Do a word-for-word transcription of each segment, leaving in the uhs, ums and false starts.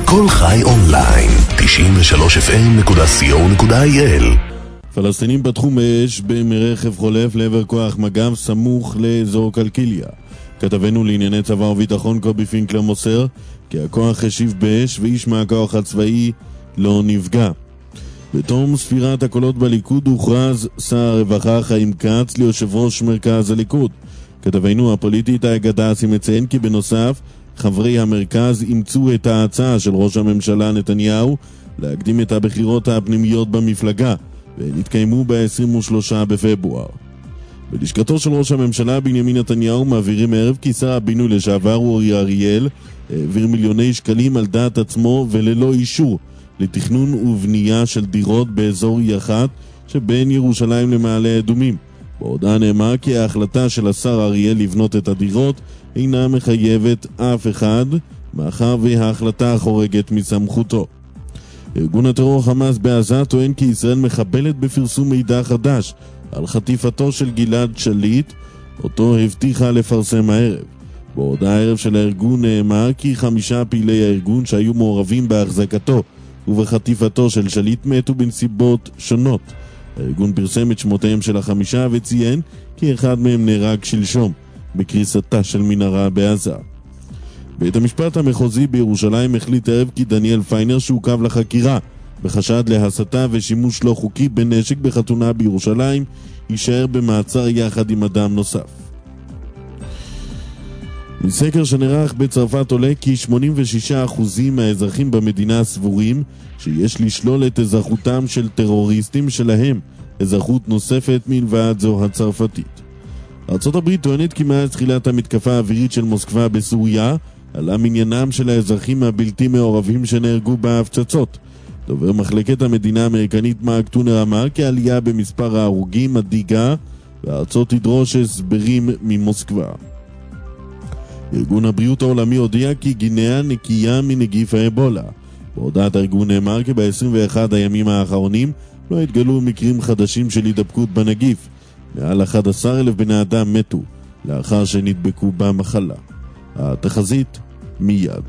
כל חי אונליין, תשעים ושלוש אף אם נקודה סי או נקודה איי אל. פלסטינים פתחו מאש מרכב חולף לעבר כוח מג"ב סמוך לאזור קלקיליה. כתבנו לענייני צבא וביטחון קובי פינקלר מוסר כי הכוח השיב באש ואיש מהכוח הצבאי לא נפגע. בתום ספירת הקולות בליכוד הוכרז שר הרווחה חיים כץ ליושב ראש מרכז הליכוד. כתבנו הפוליטית האגדסי מציין כי בנוסף חברי המרכז אימצו את ההצעה של ראש הממשלה נתניהו להקדים את הבחירות הפנימיות במפלגה ונתקיימו ב-עשרים ושלושה בפברואר. בלשכתו של ראש הממשלה בנימין נתניהו מעבירים ערב כי שר הבינוי לשעבר אורי אריאל העביר מיליוני שקלים על דעת עצמו וללא אישור לתכנון ובנייה של דירות באזור יחת שבין ירושלים למעלה אדומים. בהודעה נאמר כי ההחלטה של השר אריאל לבנות את הדירות אינה מחייבת אף אחד מאחר וההחלטה חורגת מסמכותו. ארגון הטרור חמאס בעזה טוען כי ישראל מחבלת בפרסום מידע חדש על חטיפתו של גלעד שליט, אותו הבטיחה לפרסם הערב. בהודעה הערב של הארגון נאמר כי חמישה פעילי הארגון שהיו מעורבים בהחזקתו ובחטיפתו של שליט מתו בנסיבות שונות. הארגון פרסם את שמותיהם של החמישה וציין כי אחד מהם נהרג שלשום בקריסתה של מנהרה בעזה. בית המשפט המחוזי בירושלים החליט ערב כי דניאל פיינר שעוכב לחקירה בחשד להסתה ושימוש לא חוקי בנשק בחתונה בירושלים יישאר במעצר יחד עם אדם נוסף. מסקר שנערך בצרפת עולה כי שמונים ושישה אחוז מהאזרחים במדינה סבורים שיש לשלול את אזרחותם של טרוריסטים שלהם אזרחות נוספת מלבד זו הצרפתית. ארצות הברית טוענת כי מאז תחילת המתקפה האווירית של מוסקבה בסוריה עלה מניינם של האזרחים הבלתי מעורבים שנהרגו בהפצצות. דובר מחלקת המדינה האמריקנית מרק טונר אמר כי העלייה במספר ההרוגים מדאיגה והארצות תדרוש הסברים ממוסקבה. ארגון הבריאות העולמי הודיע כי גינאה נקייה מנגיף האבולה. בהודעת הארגון נאמר כי ב-עשרים ואחד הימים האחרונים לא התגלו מקרים חדשים של הידבקות בנגיף. מעל אחד עשר אלף בני אדם מתו לאחר שנדבקו במחלה. התחזית מיד.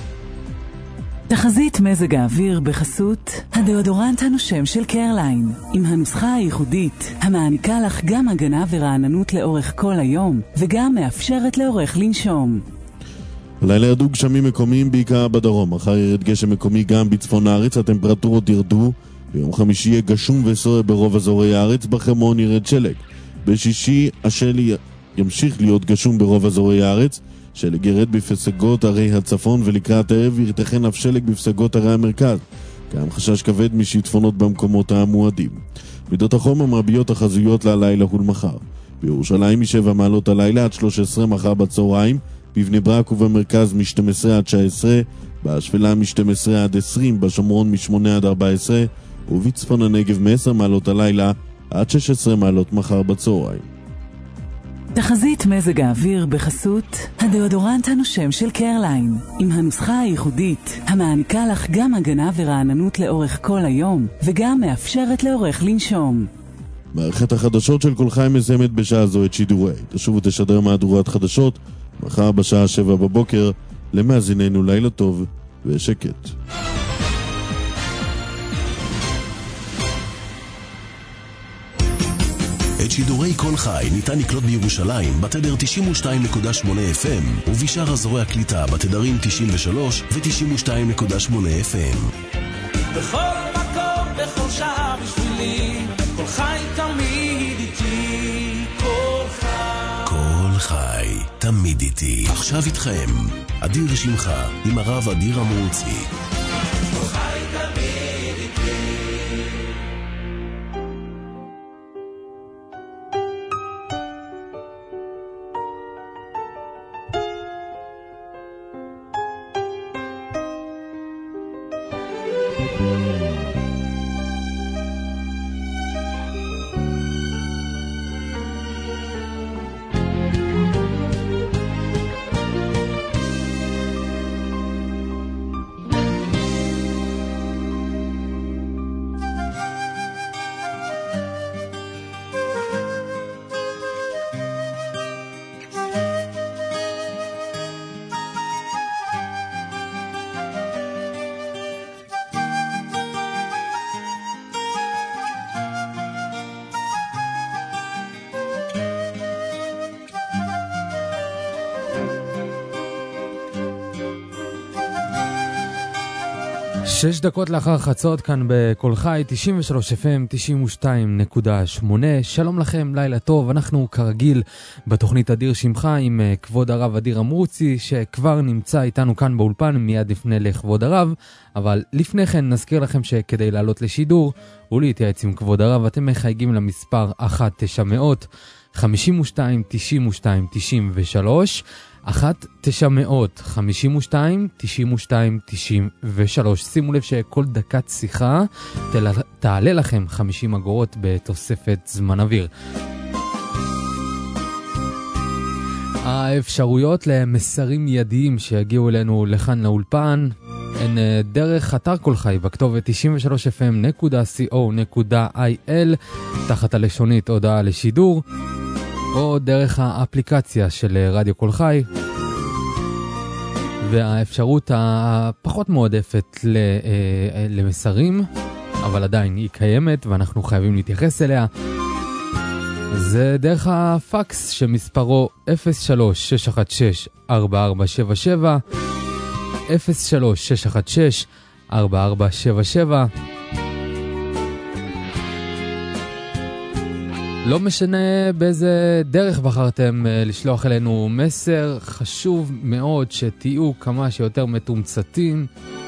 תחזית מזג האוויר בחסות הדאודורנט הנושם של קרליין עם הנוסחה הייחודית המעניקה לך גם הגנה ורעננות לאורך כל היום וגם מאפשרת לאורך לנשום. הלילה ירדו גשמים מקומיים בעיקר בדרום. מחר ירד גשם מקומי גם בצפון הארץ, הטמפרטורות ירדו. ביום חמישי יהיה גשום וסוער ברוב אזורי הארץ, בחרמון ירד שלג. בשישי השל ימשיך להיות גשום ברוב אזורי הארץ, שלג ירד בפסגות ערי הצפון ולקראת ערב ירתכן אף שלג בפסגות ערי המרכז. גם חשש כבד משיטפונות במקומות המועדים. מידות החום המרביות החזויות ללילה ולמחר. בירושלים משבע מעלות הלילה עד שלוש עשרה מחר בצהריים, בבני ברק ובמרכז מ-שתים עשרה עד תשע עשרה, בהשפלה מ-שתים עשרה עד עשרים, בשומרון מ-שמונה עד ארבע עשרה, ובצפון הנגב מ-עשר מעלות הלילה עד שש עשרה מעלות מחר בצהריים. תחזית מזג האוויר בחסות הדאודורנט הנושם של קרליין עם הנוסחה הייחודית המעניקה לך גם הגנה ורעננות לאורך כל היום וגם מאפשרת לאורך לנשום. מערכת החדשות של כל חי מסיימת בשעה זו את שידורי. תשוב ותשדר מהדורת חדשות מחר בשעה שבע בבוקר. למאזיננו לילה טוב ושקט. את שידורי כל חי ניתן לקלוט בירושלים בתדר תשעים ושתיים נקודה שמונה אף אם ובשאר אזורי הקליטה בתדרים תשעים ושלוש ו-תשעים ושתיים נקודה שמונה אף אם. בכל מקום, בכל שעה בשבילי, כל חי תמיד איתי, כל חי. כל חי תמיד איתי. עכשיו איתכם, אדיר שמך עם הרב אדיר המרוצי. כל חי תמיד איתי. שש דקות לאחר חצות כאן בכל חי, תשעים ושלוש אף אם, תשעים ושתיים נקודה שמונה. שלום לכם, לילה טוב. אנחנו כרגיל בתוכנית אדיר שמך עם כבוד הרב אדיר אמרוצי, שכבר נמצא איתנו כאן באולפן, מיד נפנה לכבוד הרב. אבל לפני כן נזכיר לכם שכדי לעלות לשידור ולהתייעץ עם כבוד הרב, אתם מחייגים למספר אחת תשע מאות חמישים ושתיים תשעים ושתיים תשעים ושלוש, אחת תשע מאות חמישים ושתיים תשעים ושתיים תשעים ושלוש. שימו לב שכל דקת שיחה תעלה לכם חמישים אגורות בתוספת זמן אוויר. האפשרויות למסרים ידיים שיגיעו אלינו לכאן לאולפן הן דרך אתר כל חי בכתובת תשעים ושלוש אף אם נקודה סי או נקודה איי אל תחת הלשונית הודעה לשידור, או דרך האפליקציה של רדיו כל חי. והאפשרות הפחות מועדפת למסרים, אבל עדיין היא קיימת ואנחנו חייבים להתייחס אליה, זה דרך הפקס שמספרו אפס שלוש שש אחת שש ארבע ארבע שבע שבע, אפס שלוש שש אחת שש ארבע ארבע שבע שבע. לא משנה באיזה דרך בחרתם לשלוח אלינו מסר, חשוב מאוד שתהיו כמה שיותר מתומצתים.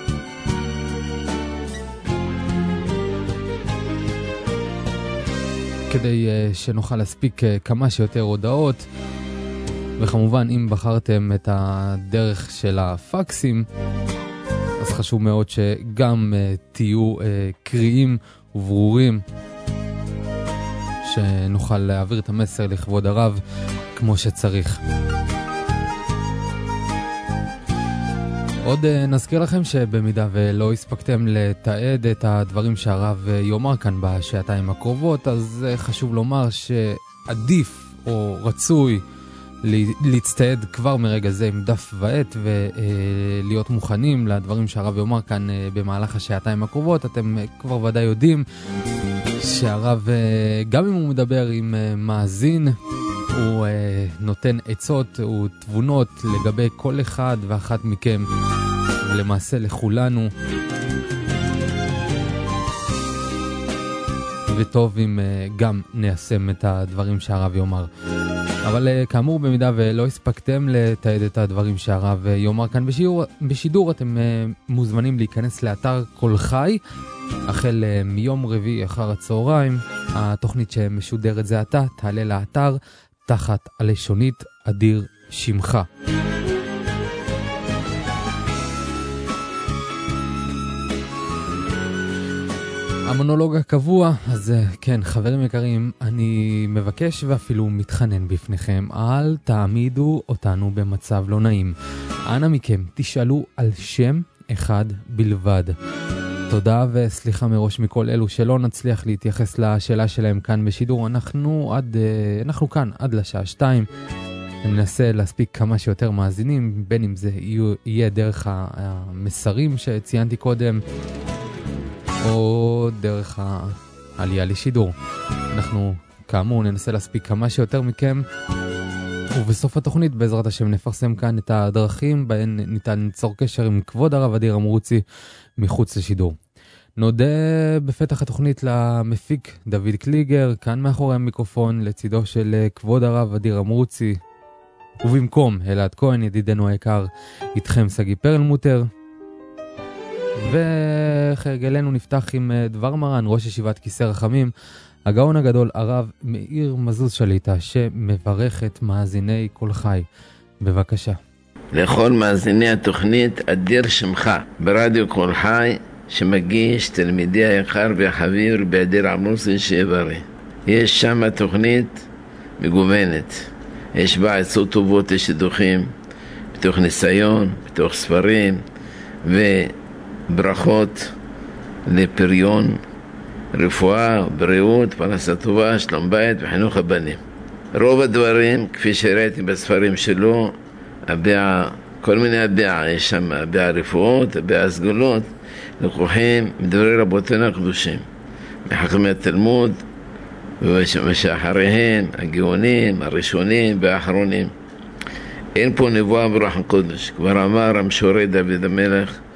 כדי שנוכל להספיק כמה שיותר הודעות. וכמובן אם בחרתם את הדרך של הפקסים, אז חשוב מאוד שגם תהיו קריאים וברורים, שנוכל להעביר את המסר לכבוד הרב כמו שצריך. עוד נזכיר לכם שבמידה ולא הספקתם לתעד את הדברים שהרב יאמר כאן בשעתיים הקרובות, אז חשוב לומר שעדיף או רצוי להצטעד כבר מרגע זה עם דף ועט ולהיות מוכנים לדברים שהרב יאמר כאן במהלך השעתיים הקרובות. אתם כבר ודאי יודעים שהרב, גם אם הוא מדבר עם מאזין, הוא נותן עצות ותבונות לגבי כל אחד ואחת מכם, ולמעשה לכולנו. וטוב אם גם ניישם את הדברים שהרב יאמר. אבל כאמור, במידה ולא הספקתם לתעד את הדברים שהרב יאמר כאן בשידור, בשידור אתם מוזמנים להיכנס לאתר כל חי. החל מיום רביעי אחר הצהריים, התוכנית שמשודרת זה עתה תעלה לאתר תחת הלשונית אדיר שמך. המונולוג הקבוע, אז כן, חברים יקרים, אני מבקש ואפילו מתחנן בפניכם, אל תעמידו אותנו במצב לא נעים. אנא מכם, תשאלו על שם אחד בלבד. תודה וסליחה מראש מכל אלו שלא נצליח להתייחס לשאלה שלהם כאן בשידור. אנחנו עד, אנחנו כאן עד לשעה שתיים. ננסה להספיק כמה שיותר מאזינים, בין אם זה יהיה דרך המסרים שציינתי קודם, או דרך העלייה לשידור. אנחנו כאמור ננסה להספיק כמה שיותר מכם, ובסוף התוכנית בעזרת השם נפרסם כאן את הדרכים בהן ניתן ליצור קשר עם כבוד הרב אדיר אמרוצי מחוץ לשידור. נודה בפתח התוכנית למפיק דוד קליגר, כאן מאחורי המיקרופון לצידו של כבוד הרב אדיר אמרוצי, ובמקום אלעד כהן ידידנו היקר, איתכם סגי פרלמוטר. וכרגלנו נפתח עם דבר מרן, ראש ישיבת כיסא רחמים, הגאון הגדול הרב מאיר מזוז שליטה, שמברך את מאזיני כל חי. בבקשה. לכל מאזיני התוכנית אדיר שמך ברדיו כל חי, שמגיש תלמידי היקר והחביר באדיר אמרוצי שיברי. יש שם תוכנית מגוונת, יש בה עצות טובות לשידוכים, בתוך ניסיון, בתוך ספרים, וברכות לפריון, רפואה, בריאות, פרנסה טובה, שלום בית וחינוך הבנים. רוב הדברים, כפי שראיתי בספרים שלו, הביע, כל מיני הביע, יש שם הביע רפואות, הביע סגולות, לקוחים מדברי רבותינו הקדושים, מחכמי התלמוד, ושאחריהם, הגאונים, הראשונים והאחרונים. אין פה נבואה ברוח הקודש. כבר אמר המשורר דוד המלך,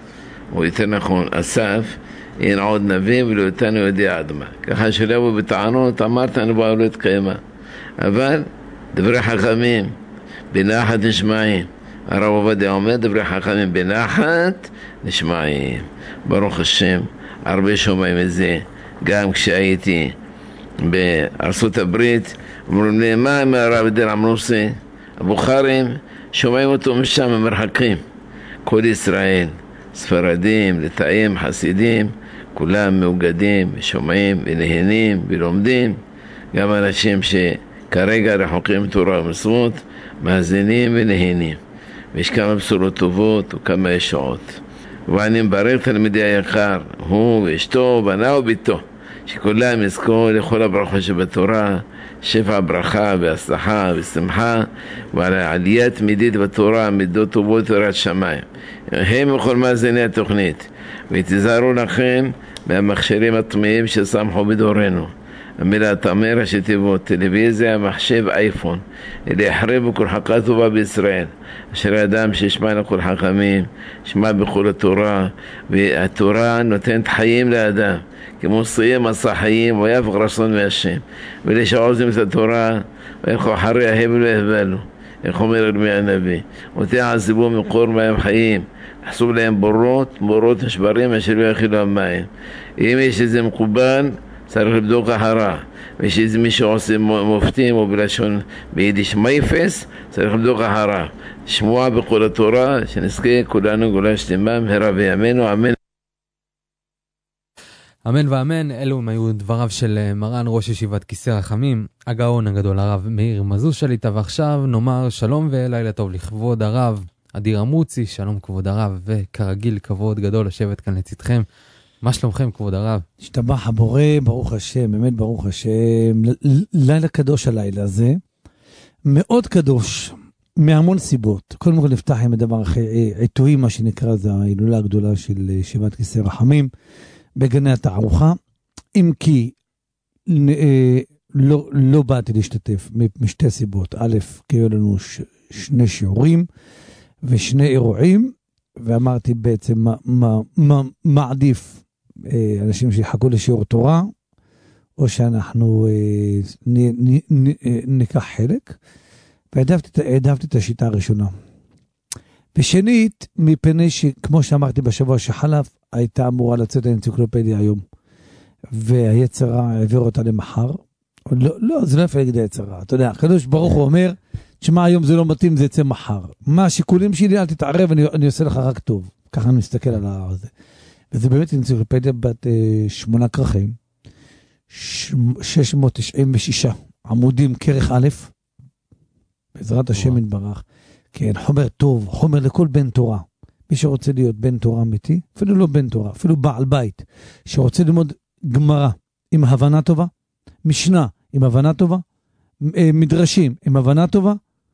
או יותר נכון, אסף, אין עוד נביא ולא אותנו יודע עד מה. ככה שלא יבוא בטענות, אמרת, אני בא לא התקיימה. אבל דברי חכמים, בנחת נשמעים. הרב עובדיה אומר, דברי חכמים בנחת נשמעים. ברוך השם, הרבה שומעים את זה. גם כשהייתי בארצות הברית, אומרים לי, מה עם הרב דיר עמרוסי? הבוכרים, שומעים אותו משם המרחקים. כל ישראל, ספרדים, לטאים, חסידים, כולם מאוגדים, שומעים ונהנים ולומדים. גם אנשים שכרגע רחוקים תורה ומצוות, מאזינים ונהנים. ויש כמה בשורות טובות וכמה ישועות. ואני מברך תלמידי היקר, הוא ואשתו, בנה וביתו, שכולם יזכו לכל הברכות שבתורה, שפע ברכה והצלחה ושמחה, ועל העלייה תמידית בתורה, מידות טובות תורת שמיים. הם וכל מאזיני התוכנית, ותיזהרו לכם מהמכשירים הטמאים ששמחו בדורנו. המילה תמר שתיבות, טלוויזיה, מחשב, אייפון, אלה יחרבו כל חכה טובה בישראל. אשר האדם שישמע לכל חכמים, שמע בכל התורה, והתורה נותנת חיים לאדם, כמו סיים מסע חיים, ויפק רצון מהשם. ואלה שעוזים את התורה, וילכו אחרי ההבל והבלו, איך אומר ירמיה הנביא, ותעזבו מקור מים חיים, חסוב להם בורות, בורות נשברים אשר לא יכילו המים. אם יש איזה מקובל, צריך לבדוק אחרה. ויש איזה מי שעושה מופתים או בלשון ביידיש מייפס, צריך לבדוק אחרה. שמוע בכל התורה, שנזכה כולנו גאולה שלמה מהרה בימינו, אמן. אמן ואמן. אלו הם היו דבריו של מרן ראש ישיבת כיסא רחמים, הגאון הגדול הרב מאיר מזוז שליטה. ועכשיו נאמר שלום ולילה טוב לכבוד הרב אדיר אמרוצי. שלום כבוד הרב, וכרגיל כבוד גדול לשבת כאן לצדכם. מה שלומכם כבוד הרב? השתבח הבורא, ברוך השם, באמת ברוך השם. לילה קדוש הלילה הזה, מאוד קדוש, מהמון סיבות. קודם כל נפתח עם הדבר אחרי עיתוי, מה שנקרא, זה ההילולה הגדולה של ישיבת כיסא רחמים, בגני התערוכה, אם כי לא, לא באתי להשתתף משתי סיבות. א', כי היו לנו ש, שני שיעורים ושני אירועים, ואמרתי בעצם מה, מה, מה, מה עדיף, אנשים שיחכו לשיעור תורה, או שאנחנו נ, נ, נ, ניקח חלק, והעדפתי את השיטה הראשונה. ושנית, מפני שכמו שאמרתי בשבוע שחלף, הייתה אמורה לצאת האנציקלופדיה היום, והיצרה העביר אותה למחר. לא, לא, זה לא יפה להגיד היצרה. אתה יודע, הקדוש ברוך הוא אומר, תשמע, היום זה לא מתאים, זה יצא מחר. מה השיקולים שלי? אל תתערב, אני, אני עושה לך רק טוב. ככה אני מסתכל על זה. וזה באמת אנציקלופדיה בת אה, שמונה כרכים, ש, שש מאות תשעים ושש עמודים, כרך א', בעזרת השם יתברך. כן, חומר טוב, חומר לכל בן תורה. מי שרוצה להיות בן תורה אמיתי, אפילו לא בן תורה, אפילו בעל בית, שרוצה ללמוד גמרא עם הבנה טובה, משנה עם הבנה טובה, מדרשים עם הבנה טובה,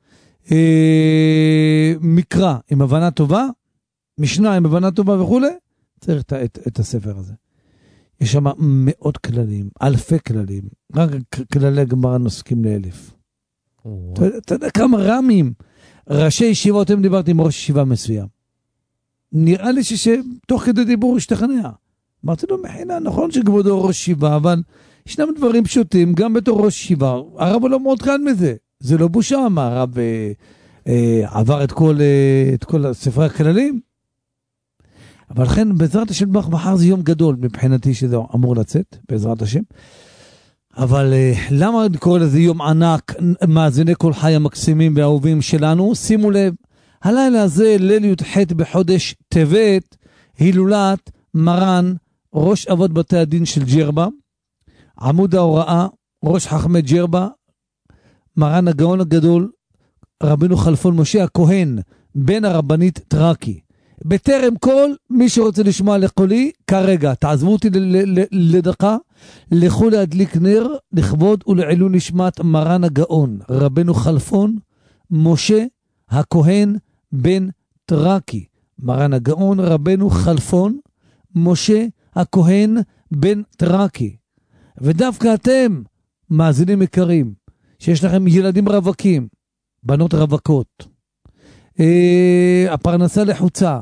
מקרא עם הבנה טובה, משנה עם הבנה טובה וכו', צריך את, את, את הספר הזה. יש שם מאות כללים, אלפי כללים, רק כללי גמרא נוסקים לאלף. אתה, אתה יודע כמה רמים, ראשי ישיבות, הם דיברתי עם ראש ישיבה מסוים. נראה לי שתוך כדי דיבור השתכנע. אמרתי לו, מחילה, נכון שכבודו ראש ישיבה, אבל ישנם דברים פשוטים, גם בתור ראש ישיבה. הרב לא מאוד כאן מזה. זה לא בושה, מה, הרב אה, אה, עבר את כל, אה, את כל ספרי הכללים. אבל לכן, בעזרת השם, מחר זה יום גדול, מבחינתי שזה אמור לצאת, בעזרת השם. אבל אה, למה קורא לזה יום ענק, מאזיני כל חי המקסימים והאהובים שלנו? שימו לב, הלילה הזה, ליל י"ח בחודש טבת, הילולת מרן, ראש אבות בתי הדין של ג'רבה, עמוד ההוראה, ראש חכמי ג'רבה, מרן הגאון הגדול, רבינו חלפון משה הכהן, בן הרבנית טרקי. בטרם כל, מי שרוצה לשמוע לקולי, כרגע, תעזבו אותי לדקה, לכו להדליק נר, לכבוד ולעילוי נשמת מרן הגאון, רבינו חלפון משה הכהן, בן טרקי. מרן הגאון, רבינו חלפון משה הכהן, בן טרקי. ודווקא אתם, מאזינים יקרים, שיש לכם ילדים רווקים, בנות רווקות, אה, הפרנסה לחוצה,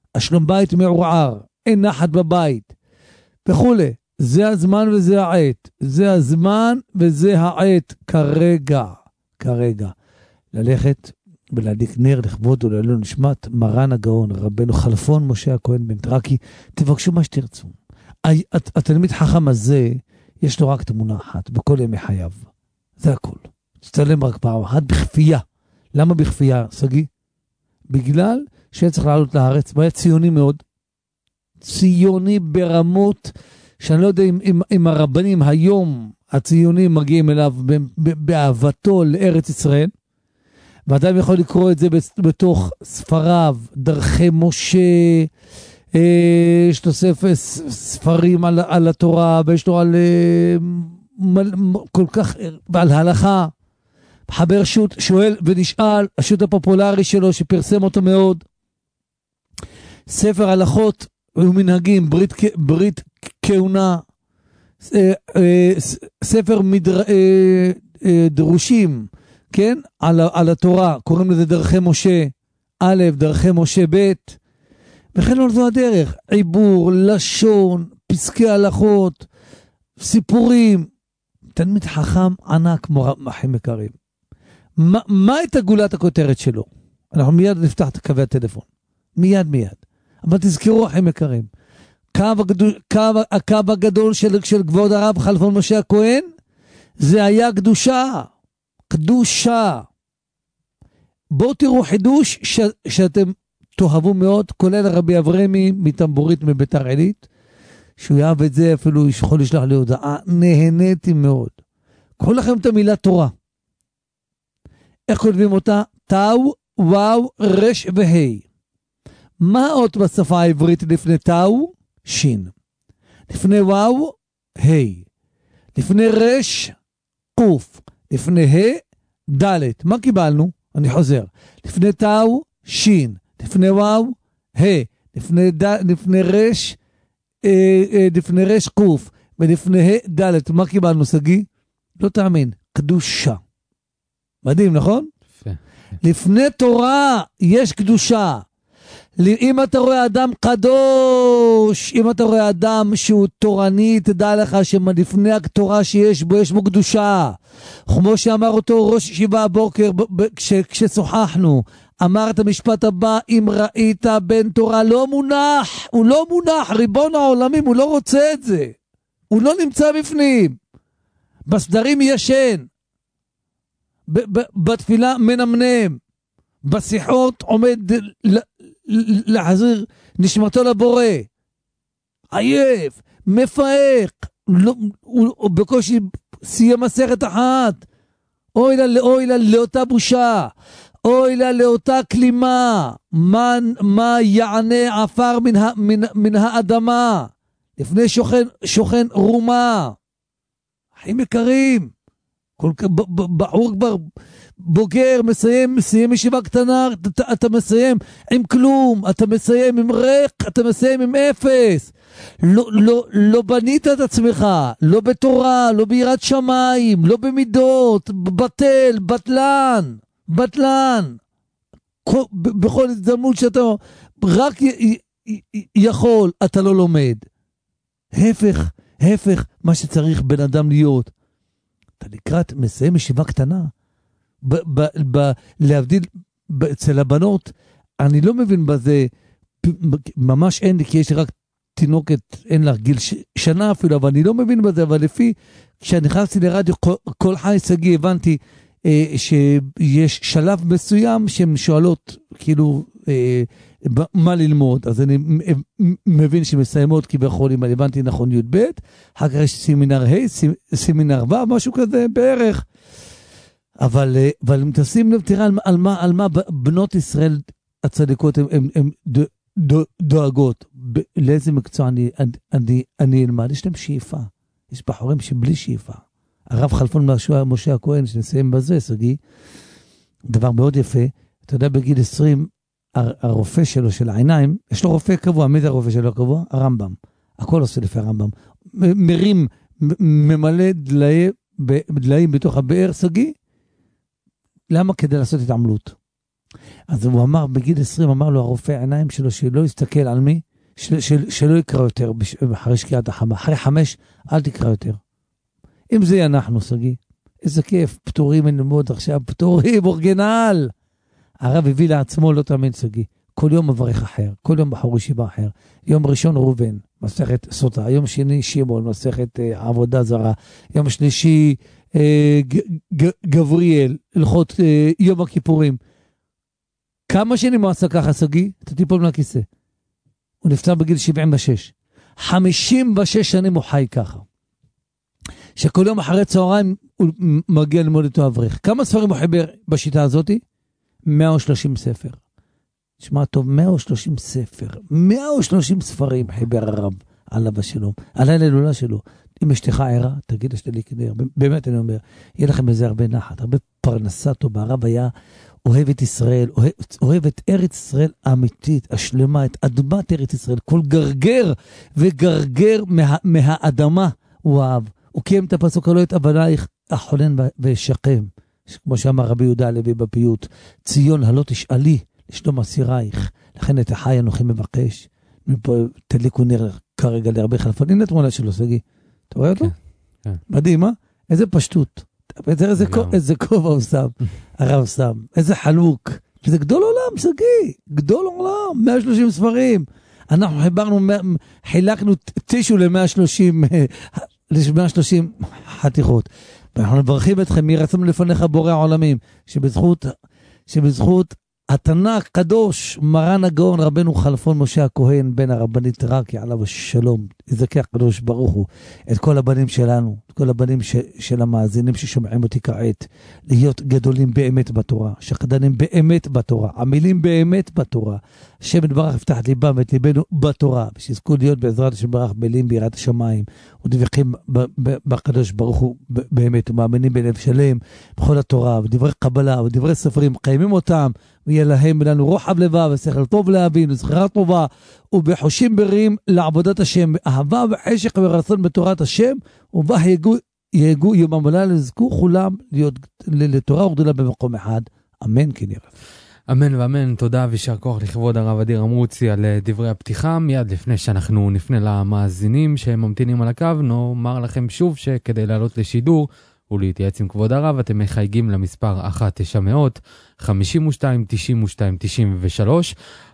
השלום בית מעורער, אין נחת בבית, וכולי. זה הזמן וזה העת, זה הזמן וזה העת, כרגע, כרגע. ללכת ולהדליק נר לכבוד ולעילוי נשמת מרן הגאון, רבנו חלפון משה הכהן בן טרקי, תבקשו מה שתרצו. התלמיד חכם הזה, יש לו רק תמונה אחת, בכל ימי חייו. זה הכל. תצלם רק פעם אחת, בכפייה. למה בכפייה, סגי? בגלל שצריך לעלות לארץ, והיה ציוני מאוד. ציוני ברמות, שאני לא יודע אם, אם, אם הרבנים היום, הציונים מגיעים אליו באהבתו לארץ ישראל, ואדם יכול לקרוא את זה בתוך ספריו, דרכי משה, יש לו ספר ספרים על, על התורה, ויש לו על כל כך, ועל הלכה. חבר שוט שואל ונשאל, השוט הפופולרי שלו שפרסם אותו מאוד, ספר הלכות ומנהגים, ברית, ברית כהונה, ספר מדר, דרושים, כן? על, על התורה, קוראים לזה דרכי משה א', דרכי משה ב', וכן לא זו הדרך, עיבור, לשון, פסקי הלכות, סיפורים, תלמיד חכם ענק כמו אחים יקרים. מה, מה את הגולת הכותרת שלו? אנחנו מיד נפתח את קווי הטלפון, מיד מיד, אבל תזכרו אחים יקרים, קו, הגדול, קו, הקו הגדול של, של כבוד הרב חלפון משה הכהן, זה היה קדושה, קדושה. בואו תראו חידוש ש, שאתם תאהבו מאוד, כולל רבי אברמי מטמבורית מביתר עילית, שהוא יאהב את זה, אפילו יכול לשלוח לי הודעה, נהניתי מאוד. קחו לכם את המילה תורה. איך כותבים אותה? תאו, וואו, רש והי. מה עוד בשפה העברית לפני תאו? שין. לפני וואו, הי. לפני רש, קוף. לפני ה, דלת. מה קיבלנו? אני חוזר. לפני תאו, שין. לפני וואו, ה. לפני, ד... לפני רש, אה, אה, לפני רש, קוף. ולפני ה, דלת. מה קיבלנו, סגי? לא תאמין. קדושה. מדהים, נכון? יפה. לפני תורה יש קדושה. אם אתה רואה אדם קדוש, אם אתה רואה אדם שהוא תורני, תדע לך שלפני התורה שיש בו, יש בו קדושה. כמו שאמר אותו ראש ישיבה הבוקר, כש, כששוחחנו, אמר את המשפט הבא, אם ראית בן תורה לא מונח, הוא לא מונח, ריבון העולמים, הוא לא רוצה את זה. הוא לא נמצא בפנים. בסדרים ישן. ב- ב- בתפילה מנמנם. בשיחות עומד להחזיר נשמתו לבורא. עייף, מפהק, לא, הוא, הוא בקושי סיים מסכת אחת. אוי לה, אוי לה לאותה בושה, אוי לה לאותה כלימה, מה, מה יענה עפר מן, ה, מן, מן האדמה, לפני שוכן, שוכן רומה. אחים יקרים, כל כך, בחור כבר בוגר, מסיים, מסיים ישיבה קטנה, אתה, אתה מסיים עם כלום, אתה מסיים עם ריק, אתה מסיים עם אפס. לא, לא, לא בנית את עצמך, לא בתורה, לא ביראת שמיים, לא במידות, בטל, בטלן, בטלן. כל, בכל הזדמנות שאתה רק י, י, י, יכול, אתה לא לומד. הפך, הפך, מה שצריך בן אדם להיות. אתה לקראת מסיים ישיבה קטנה, ב- ב- ב- להבדיל ב- אצל הבנות, אני לא מבין בזה, ממש אין לי, כי יש לי רק תינוקת, אין לה גיל ש- שנה אפילו, אבל אני לא מבין בזה, אבל לפי, כשנכנסתי לרדיו כל, כל חי סגי, הבנתי אה, שיש שלב מסוים שהן שואלות, כאילו, אה, מה ללמוד, אז אני מבין שמסיימות כביכול, אם אני הבנתי נכון י' ב', אחר כך יש סמינר ה', סמינר ו', משהו כזה בערך, אבל, אבל אם תשים לב, תראה על, על, מה, על מה בנות ישראל הצדיקות הן דואגות, ב, לאיזה מקצוע אני, אני, אני אלמד, יש להם שאיפה, יש בחורים שבלי שאיפה, הרב חלפון משה הכהן, שנסיים בזה, סגי, דבר מאוד יפה, אתה יודע, בגיל עשרים, הרופא שלו של העיניים, יש לו רופא קבוע, מי זה הרופא שלו קבוע? הרמב"ם. הכל עושה לפי הרמב"ם. מרים, ממלא דליים בתוך הבאר, סגי. למה? כדי לעשות התעמלות. אז הוא אמר, בגיל עשרים, אמר לו הרופא העיניים שלו, שלא יסתכל על מי, של, של, שלא יקרא יותר אחרי שקיעת החמה. אחרי חמש, אל תקרא יותר. אם זה אנחנו, סגי, איזה כיף, פטורים ללמוד עכשיו, פטורים, אורגינל. הרב הביא לעצמו, לא תאמין סגי, כל יום מברך אחר, כל יום בחור ישיבה אחר. יום ראשון ראובן, מסכת סוטה, יום שני שמעון, מסכת אה, עבודה זרה, יום שלישי אה, ג, ג, גבריאל, הלכות אה, יום הכיפורים. כמה שנים הוא עשה ככה, סגי? אתה תיפול מהכיסא. הוא נפטר בגיל שבעים ושש. חמישים ושש שנים הוא חי ככה. שכל יום אחרי צהריים הוא מגיע ללמוד איתו אברך. כמה ספרים הוא חיבר בשיטה הזאת? מאה ושלושים ספר. תשמע טוב, מאה ושלושים ספר. מאה ושלושים ספרים חיבר הרב עליו השלום. על ההילולה שלו. אם אשתך ערה, תגיד אשתלי כנראה. באמת אני אומר, יהיה לכם בזה הרבה נחת, הרבה פרנסה טובה. הרב היה אוהב את ישראל, אוהב, אוהב את ארץ ישראל האמיתית, השלמה, את אדמת ארץ ישראל. כל גרגר וגרגר מה, מהאדמה הוא אהב. הוא קיים את הפסוק הלא את אבנייך החונן וישקם. כמו שאמר רבי יהודה הלוי בפיוט, ציון הלא תשאלי לשלום אסירייך, לכן את החי אנוכי מבקש. תדליקו נר כרגע להרבה חלפון. הנה תמונה שלו, סגי. אתה רואה אותו? כן. מדהים, אה? איזה פשטות. איזה כובע הוא שם, הרב שם. איזה חלוק. זה גדול עולם, סגי. גדול עולם. מאה ושלושים ספרים. אנחנו חיברנו, חילקנו טישו ל-מאה ושלושים ל-מאה ושלושים חתיכות. ואנחנו מברכים אתכם, ירצנו לפניך בורא העולמים, שבזכות, שבזכות התנ"ך קדוש, מרן הגאון רבנו חלפון משה הכהן, בן הרבנית רקי, עליו השלום, יזכה הקדוש ברוך הוא, את כל הבנים שלנו, את כל הבנים ש, של המאזינים ששומעים אותי כעת, להיות גדולים באמת בתורה, שחדנים באמת בתורה, עמילים באמת בתורה, השם יתברך יפתח את ליבם ואת ליבנו בתורה, ושיזכו להיות בעזרת השם יתברך מילים ביראת השמיים, ודבקים בקדוש ברוך הוא באמת, ומאמינים בלב שלם, בכל התורה, ודברי קבלה, ודברי ספרים, קיימים אותם, ויהיה להם לנו רוחב לבב, ושכל טוב להבין, וזכירה טובה, ובחושים בריאים לעבודת השם, אהבה וחשק ורצון בתורת השם, ובה יגו, יגו יומם ולילה, לזכו כולם להיות לתורה וגדולה במקום אחד. אמן כן ירב. אמן ואמן, תודה וישר כוח לכבוד הרב אדיר אמרוצי על דברי הפתיחה. מיד לפני שאנחנו נפנה למאזינים שממתינים על הקו, נאמר לכם שוב שכדי לעלות לשידור ולהתייעץ עם כבוד הרב, אתם מחייגים למספר אחת תשע מאות חמישים ושתיים תשעים ושתיים תשעים ושלוש,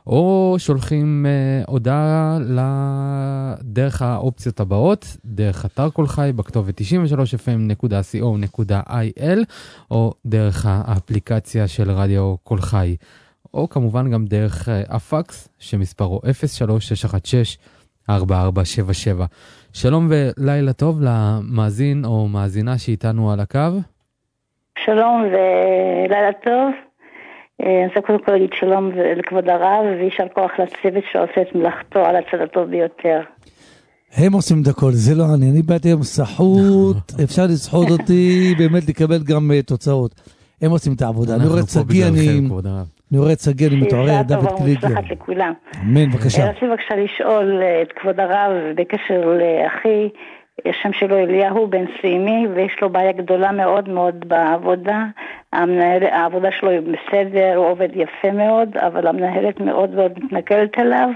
או שולחים אה, הודעה לדרך האופציות הבאות, דרך אתר כל חי בכתובת תשעים ושלוש אף אם נקודה סי או נקודה איי אל, או דרך האפליקציה של רדיו כל חי, או כמובן גם דרך אה, הפקס שמספרו אפס שלוש שש אחת שש ארבע ארבע שבע שבע. שלום ולילה טוב למאזין או מאזינה שאיתנו על הקו. שלום ולילה טוב. אני רוצה קודם כל להגיד שלום לכבוד הרב, וישר כוח לצוות שעושה את מלאכתו על הצד הטוב ביותר. הם עושים את הכל, זה לא אני, אני באתי עם סחוט, אפשר לסחוט אותי, באמת לקבל גם תוצאות. הם עושים את העבודה, אני רואה את סגי, אני... אני רואה את סגי, אני מתעורר, דוד קליגר. אמן, בבקשה. רציתי בבקשה לשאול את כבוד הרב בקשר לאחי, השם שלו אליהו בן סימי, ויש לו בעיה גדולה מאוד מאוד בעבודה. המנהל, העבודה שלו היא בסדר, הוא עובד יפה מאוד, אבל המנהלת מאוד מאוד מתנכלת אליו,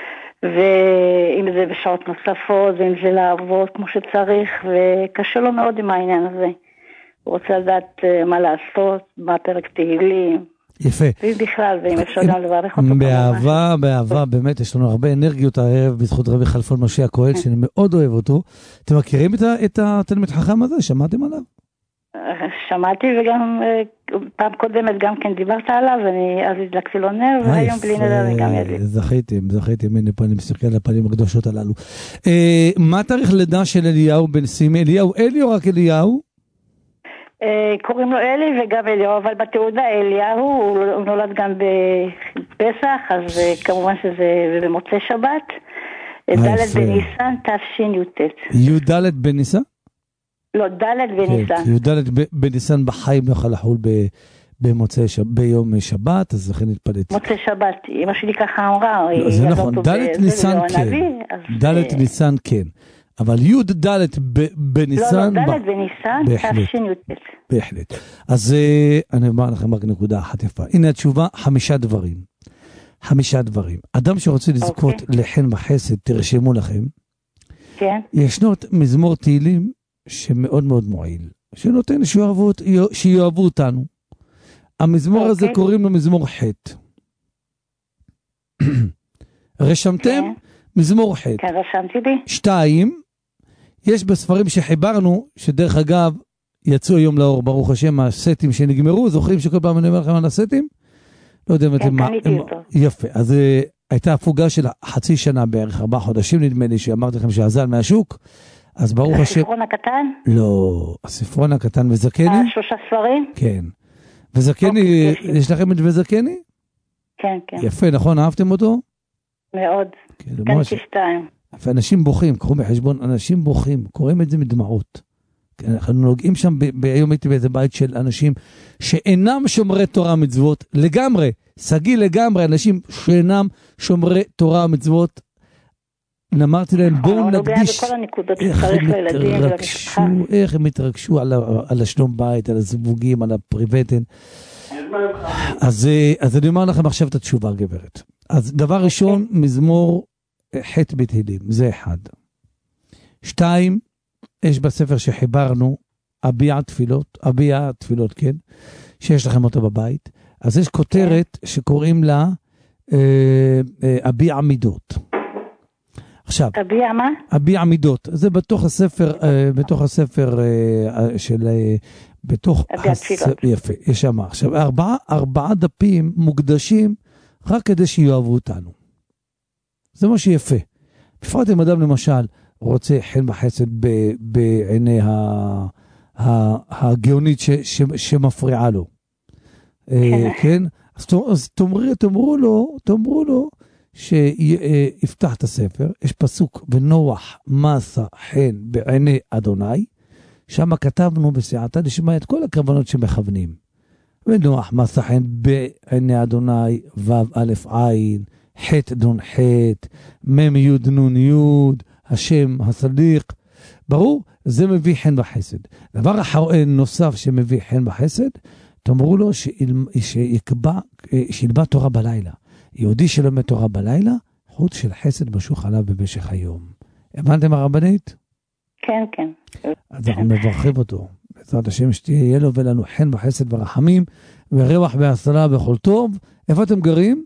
ואם זה בשעות נוספות, ואם זה לעבוד כמו שצריך, וקשה לו מאוד עם העניין הזה. הוא רוצה לדעת מה לעשות, מה פרק תהילים. יפה. ובכלל, ואם אפשר גם לברך אותו. באהבה, באהבה, באמת, יש לנו הרבה אנרגיות הערב בזכות רבי חלפון משה הכהן, שאני מאוד אוהב אותו. אתם מכירים את התלמיד חכם הזה? שמעתם עליו? שמעתי, וגם פעם קודמת גם כן דיברת עליו, ואני אז הדלקתי לו נר, והיום בלי נדר אני גם ידליק. זכיתם, זכיתם, הנה פה אני מסתכל על הפנים הקדושות הללו. מה תאריך לידה של אליהו בן סימי? אליהו אלי או רק אליהו? קוראים לו אלי וגם אליהו, אבל בתעודה אליהו, הוא נולד גם בפסח, אז כמובן שזה במוצאי שבת, ד' בניסן תש"ט. י"ד בניסן? לא, ד' בניסן. י"ד בניסן בחיים לא יכול לחול במוצאי שבת, ביום שבת, אז לכן התפלאתי. מוצאי שבת, אמא שלי ככה אמרה. זה נכון, ד' ניסן כן. ד' ניסן כן. אבל י' ד' בניסן... לא, לא, ד' בניסן, תש"י. בהחלט. אז אני אומר לכם רק נקודה אחת יפה. הנה התשובה, חמישה דברים. חמישה דברים. אדם שרוצה לזכות okay. לחן וחסד, תרשמו לכם. כן. Okay. ישנו מזמור תהילים שמאוד מאוד מועיל. שנותן שיאהבו, שיאהבו אותנו. המזמור okay. הזה קוראים לו מזמור חטא. רשמתם? Okay. מזמור חטא. כן, רשמתי לי. שתיים, יש בספרים שחיברנו, שדרך אגב, יצאו היום לאור, ברוך השם, הסטים שנגמרו, זוכרים שכל פעם אני אומר לכם על הסטים? לא יודע אם אתם... כן, קניתי אותו. יפה, אז uh, הייתה הפוגה של חצי שנה בערך, ארבעה חודשים נדמה לי, שאמרתי לכם שעזל מהשוק, אז ברוך השם... הספרון הקטן? לא, הספרון הקטן וזקני? שלושה ספרים? כן. וזקני, okay, יש לכם את וזקני? כן, כן. יפה, נכון, אהבתם אותו? מאוד. כן, שתיים. אנשים בוכים, קחו בחשבון, אנשים בוכים, קוראים את זה מדמעות. אנחנו נוגעים שם, ביום הייתי באיזה בית של אנשים שאינם שומרי תורה מצוות, לגמרי, סגי לגמרי, אנשים שאינם שומרי תורה מצוות, אמרתי להם, בואו נקדיש, איך הם התרגשו, איך הם התרגשו על השלום בית, על הזווגים, על הפריבטן. אז אני אומר לכם עכשיו את התשובה, גברת. אז דבר ראשון, מזמור חטא בתהילים, זה אחד. שתיים, יש בספר שחיברנו, אביע תפילות, אביע תפילות, כן, שיש לכם אותו בבית. אז יש כותרת שקוראים לה אה, אה, אביע מידות. עכשיו, אביע מה? אביע מידות. זה בתוך הספר, אה, בתוך הספר אה, של, אה, בתוך... אביע תפילות. יפה, יש שם. עכשיו, ארבעה, ארבעה דפים מוקדשים רק כדי שיואבו אותנו. זה מה שיפה. בפרט אם אדם למשל רוצה חן וחסד בעיני הגאונית שמפריעה לו. כן? אז תאמרו לו, תאמרו לו שיפתח את הספר. יש פסוק, ונוח מסה חן בעיני אדוני. שם כתבנו בסייעתא דשמיא את כל הכוונות שמכוונים. ונוח מסה חן בעיני אדוני, ו' א' עין, ח' דון ח', מ' י' נון י', השם הסליק. ברור, זה מביא חן וחסד. דבר נוסף שמביא חן וחסד, תאמרו לו שיקבע, שילבא תורה בלילה. יהודי שלומד תורה בלילה, חוט של חסד משוך עליו במשך היום. הבנתם הרבנית? כן, כן. אז אנחנו מברכים אותו. בעזרת השם שתהיה לו ולנו חן וחסד ורחמים, ורוח והצלה בכל טוב. איפה אתם גרים?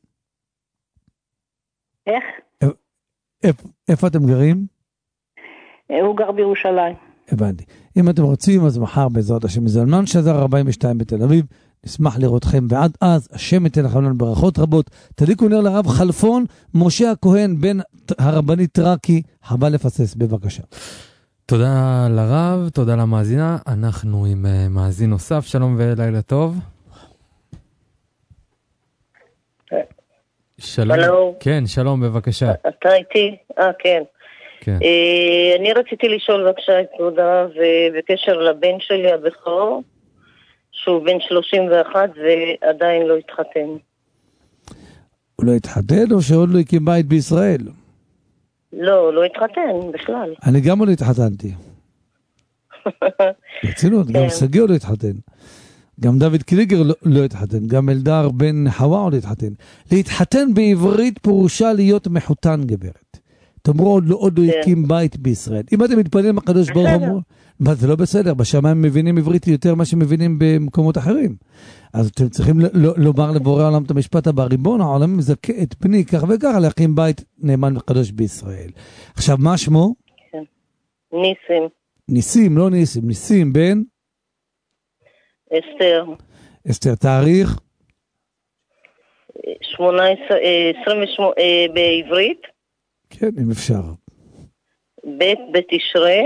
איך? איפה, איפה אתם גרים? הוא גר בירושלים. הבנתי. אם אתם רוצים, אז מחר בעזרת השם זלמן שזר ארבעים ושתיים בתל אביב, נשמח לראותכם, ועד אז השם ייתן לכם לנו ברכות רבות. תדליקו נר לרב חלפון, משה הכהן בן הרבנית טרקי, חבל לפסס, בבקשה. תודה לרב, תודה למאזינה, אנחנו עם uh, מאזין נוסף, שלום ולילה טוב. שלום. שלום. כן, שלום, בבקשה. אתה איתי? אה, כן. כן. אה, אני רציתי לשאול בבקשה את כבוד הרב בקשר לבן שלי הבכור, שהוא בן שלושים ואחת ועדיין לא התחתן. הוא לא התחתן או שעוד לא הקים בית בישראל? לא, לא התחתן בכלל. אני גם לא התחתנתי. רצינות, גם סגי לא התחתן. גם דוד קליגר לא, לא התחתן, גם אלדר בן חווה לא התחתן. להתחתן בעברית פירושה אומר מחותן, גברת. תאמרו עוד לא, עוד לא הקים בית בישראל. אם אתם מתפללים הקדוש ברוך הוא, מה זה לא בסדר, בשמיים מבינים עברית יותר מה שמבינים במקומות אחרים. אז אתם צריכים לומר לבורא העולם את המשפט הבא, ריבון העולם מזכה את פני כך וכך להקים בית נאמן וקדוש בישראל. עכשיו מה שמו? ניסים. ניסים, לא ניסים, ניסים בן? אסתר. אסתר, תאריך? שמונה עשרה, עשרים ושמונה, בעברית? כן, אם אפשר. בית בתשרי,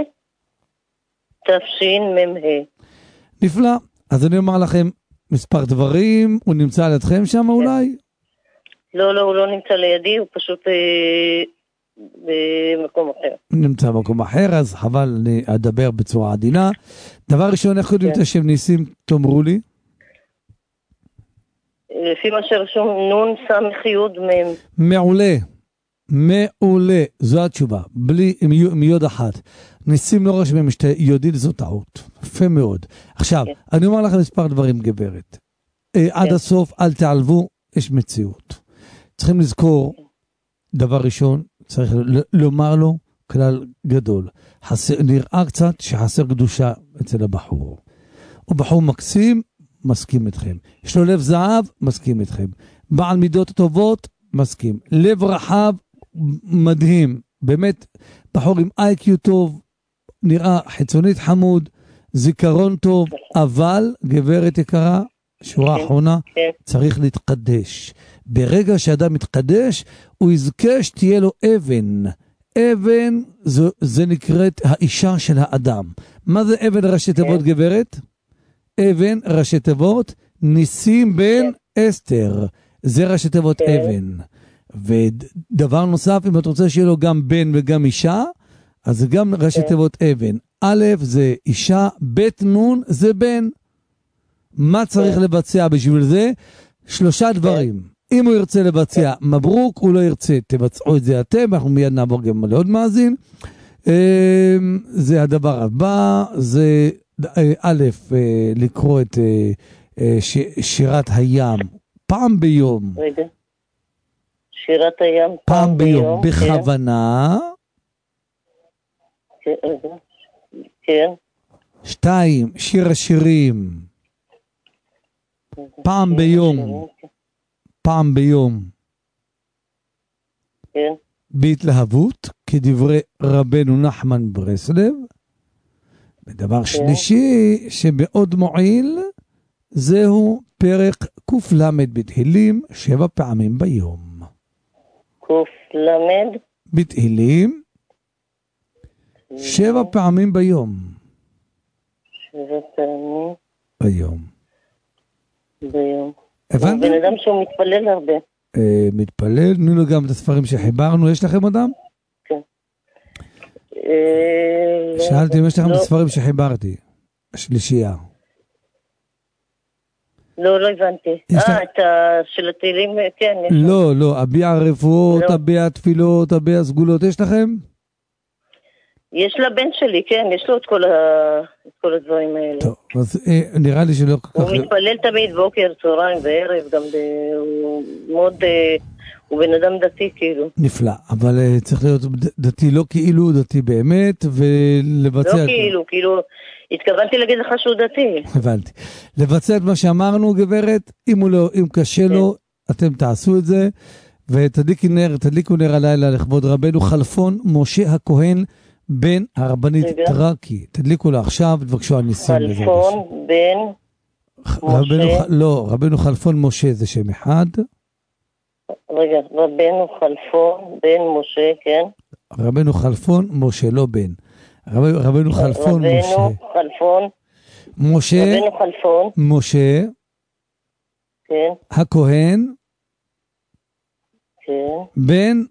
תפשין ממה. נפלא. אז אני אומר לכם מספר דברים, הוא נמצא על ידכם שם כן. אולי? לא, לא, הוא לא נמצא לידי, הוא פשוט אה, במקום אחר. נמצא במקום אחר, אז חבל אני אדבר בצורה עדינה. דבר ראשון, איך יודעים את השם ניסים, תאמרו לי? לפי מה שרשום, נון סמך יוד מם. מעולה. מעולה, זו התשובה, בלי, עם, עם יוד אחת. ניסים לא רשמים שתי יודית, זו טעות. יפה מאוד. עכשיו, כן. אני אומר לך מספר דברים, גברת. כן. עד הסוף, אל תעלבו, יש מציאות. צריכים לזכור, דבר ראשון, צריך ל- לומר לו כלל גדול. חסר, נראה קצת שחסר קדושה אצל הבחור. הוא בחור מקסים, מסכים איתכם. יש לו לב זהב, מסכים איתכם. בעל מידות טובות, מסכים. לב רחב, מדהים. באמת, בחור עם איי קיו טוב, נראה חיצונית חמוד, זיכרון טוב, אבל, גברת יקרה, שורה האחרונה, צריך להתקדש. ברגע שאדם מתקדש, הוא יזכה שתהיה לו אבן. אבן, זה, זה נקראת האישה של האדם. מה זה אבן ראשי תיבות, גברת? אבן ראשי תיבות, ניסים בן אסתר. זה ראשי תיבות אבן. ודבר נוסף, אם את רוצה שיהיה לו גם בן וגם אישה, אז זה גם ראשי תיבות אבן. א' זה אישה, ב' נון זה בן. מה צריך לבצע בשביל זה? שלושה דברים. אם הוא ירצה לבצע, מברוק, הוא לא ירצה, תבצעו את זה אתם, אנחנו מיד נעבור גם לעוד מאזין. זה הדבר הבא, זה א', לקרוא את שירת הים פעם ביום. רגע. שירת הים פעם, פעם ביום, ביום, בכוונה. כן. כן. שתיים, שיר השירים. פעם ביום. פעם ביום. כן. בהתלהבות, כדברי רבנו נחמן ברסלב. ודבר כן. שלישי, שמאוד מועיל, זהו פרק קוף למד בתהילים, שבע פעמים ביום. קוף למד? בתהילים, שבע פעמים ביום. שבע פעמים? ביום. ביום. הבנתם? בן אדם שהוא מתפלל הרבה. אה, מתפלל, תנו לו גם את הספרים שחיברנו, יש לכם אותם? כן. שאלתי אם יש לכם את הספרים שחיברתי, השלישייה. לא, לא הבנתי. אה, את של התהילים, כן. לא, לא, אביע הרפואות, אביע תפילות, אביע סגולות, יש לכם? יש לבן שלי, כן, יש לו את כל, ה... את כל הדברים האלה. טוב, אז אה, נראה לי שלא כל כך... הוא מתפלל תמיד בוקר, צהריים וערב, גם ב... הוא מאוד... אה, הוא בן אדם דתי כאילו. נפלא, אבל אה, צריך להיות דתי לא כאילו, דתי באמת, ולבצע... לא כאילו, כאילו... התכוונתי להגיד לך שהוא דתי. הבנתי. לבצע את מה שאמרנו, גברת, אם, הוא לא, אם קשה כן. לו, אתם תעשו את זה, ותדליקו נר, תדליקו נר הלילה לכבוד רבנו חלפון, משה הכהן, בן הרבנית טרקי. תדליקו לה עכשיו, תבקשו על ניסים. חלפון, בן רבנו, משה. לא, רבנו חלפון משה זה שם אחד. רגע, רבנו חלפון, בן משה, כן. רבנו חלפון, משה, לא בן. רב, רבנו חלפון, רבנו משה. חלפון. משה. רבנו חלפון. משה. כן. הכהן. כן. בן.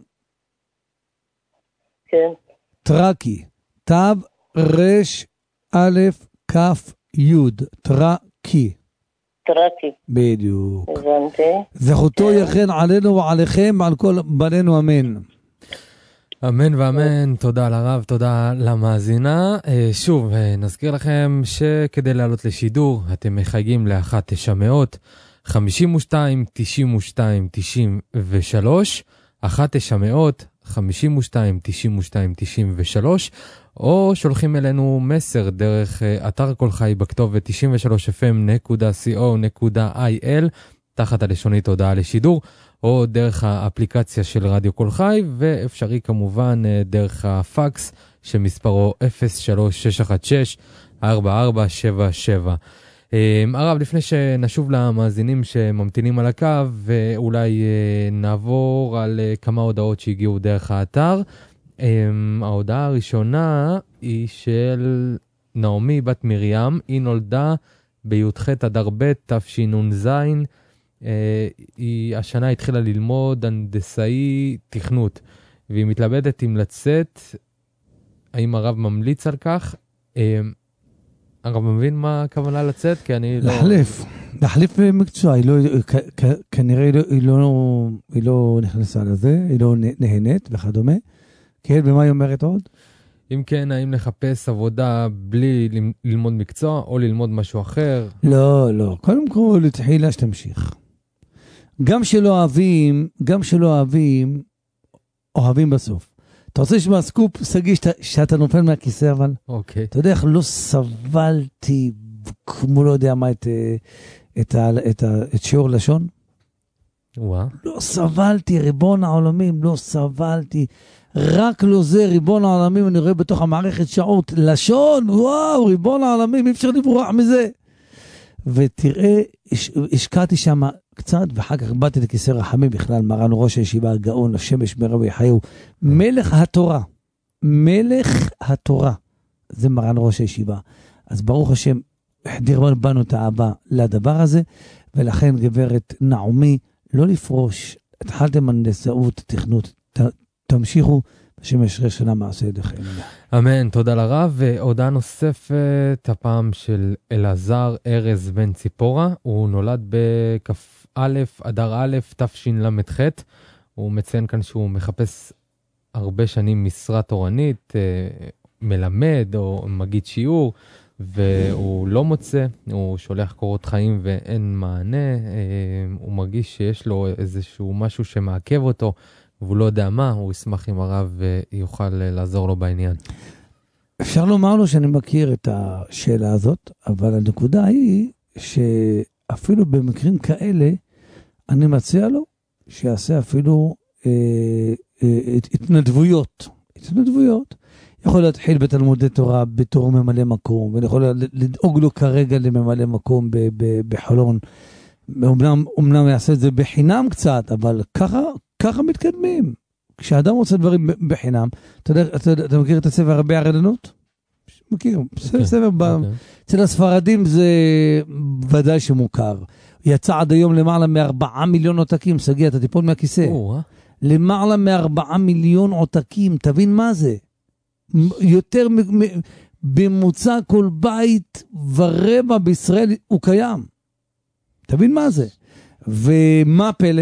כן. טרקי. תו רש א' כף יוד. טרקי. טרקי. בדיוק. הבנתי. זכותו יכן עלינו ועליכם ועל כל בנינו אמן. אמן ואמן, תודה לרב, תודה למאזינה. שוב, נזכיר לכם שכדי לעלות לשידור, אתם מחייגים לאחת תשע מאות, חמישים ושתיים, תשעים ושתיים, תשעים ושלוש, אחת תשע מאות, חמישים ושתיים, תשעים ושתיים, תשעים ושלוש, או שולחים אלינו מסר דרך אתר כל חי בכתובת תשעים ושלוש אף אם נקודה סי או נקודה איי אל, תחת הלשונית הודעה לשידור, או דרך האפליקציה של רדיו כל חי, ואפשרי כמובן דרך הפקס שמספרו אפס שלוש שש אחת שש ארבע ארבע שבע שבע. הרב, לפני שנשוב למאזינים שממתינים על הקו, ואולי נעבור על כמה הודעות שהגיעו דרך האתר. ההודעה הראשונה היא של נעמי בת מרים, היא נולדה בי"ח אדר ב' תשנ"ז, היא השנה התחילה ללמוד הנדסאי תכנות, והיא מתלבטת אם לצאת, האם הרב ממליץ על כך. הרב מבין מה הכוונה לצאת? כי אני לא... להחליף, להחליף מקצוע, היא לא, כ- כ- כנראה היא לא, היא לא, היא לא נכנסה לזה, היא לא נהנית וכדומה. כן, ומה היא אומרת עוד? אם כן, האם לחפש עבודה בלי ל- ללמוד מקצוע, או ללמוד משהו אחר? לא, לא. קודם כל, לתחילה שתמשיך. גם שלא אוהבים, גם שלא אוהבים, אוהבים בסוף. אתה רוצה לשמוע סקופ, סגי, שאתה, שאתה נופל מהכיסא, אבל? אוקיי. אתה יודע איך לא סבלתי, כמו לא יודע מה, את, את, את, את, את שיעור לשון? וואה. לא סבלתי, ריבון העולמים, לא סבלתי. רק לא זה, ריבון העולמים, אני רואה בתוך המערכת שעות, לשון, וואו, ריבון העולמים, אי אפשר לברוח מזה. ותראה, הש, השקעתי שם קצת, ואחר כך באתי לכיסא רחמים בכלל, מרן ראש הישיבה הגאון, השמש מרבי חיו, מלך התורה, מלך התורה, זה מרן ראש הישיבה. אז ברוך השם, החדיר בנו את האהבה לדבר הזה, ולכן גברת נעמי, לא לפרוש, התחלתם הנדסאות, תכנות, ת, תמשיכו, בשם ישרי שנה מעשה ידיכם. אמן, תודה לרב. והודעה נוספת, הפעם של אלעזר ארז בן ציפורה, הוא נולד בכ"א אדר א' תשל"ח, הוא מציין כאן שהוא מחפש הרבה שנים משרה תורנית, מלמד או מגיד שיעור, והוא לא מוצא, הוא שולח קורות חיים ואין מענה, הוא מרגיש שיש לו איזשהו משהו שמעכב אותו, והוא לא יודע מה, הוא ישמח אם הרב יוכל לעזור לו בעניין. אפשר לומר לו שאני מכיר את השאלה הזאת, אבל הנקודה היא שאפילו במקרים כאלה, אני מציע לו שיעשה אפילו אה, אה, התנדבויות. התנדבויות. יכול להתחיל בתלמודי תורה בתור ממלא מקום, ואני יכול לדאוג לו כרגע לממלא מקום ב- ב- בחולון. אומנם, אומנם יעשה את זה בחינם קצת, אבל ככה, ככה מתקדמים. כשאדם רוצה דברים בחינם, אתה יודע, אתה, אתה מכיר את הספר הרבה הרדנות? מכיר, okay. ספר, okay. אצל הספרדים זה ודאי שמוכר. יצא עד היום למעלה מארבעה מיליון עותקים, סגי, אתה תיפול מהכיסא. Oh, למעלה מארבעה מיליון עותקים, תבין מה זה? יותר בממוצע כל בית ורבע בישראל הוא קיים. תבין מה זה? ומה פלא?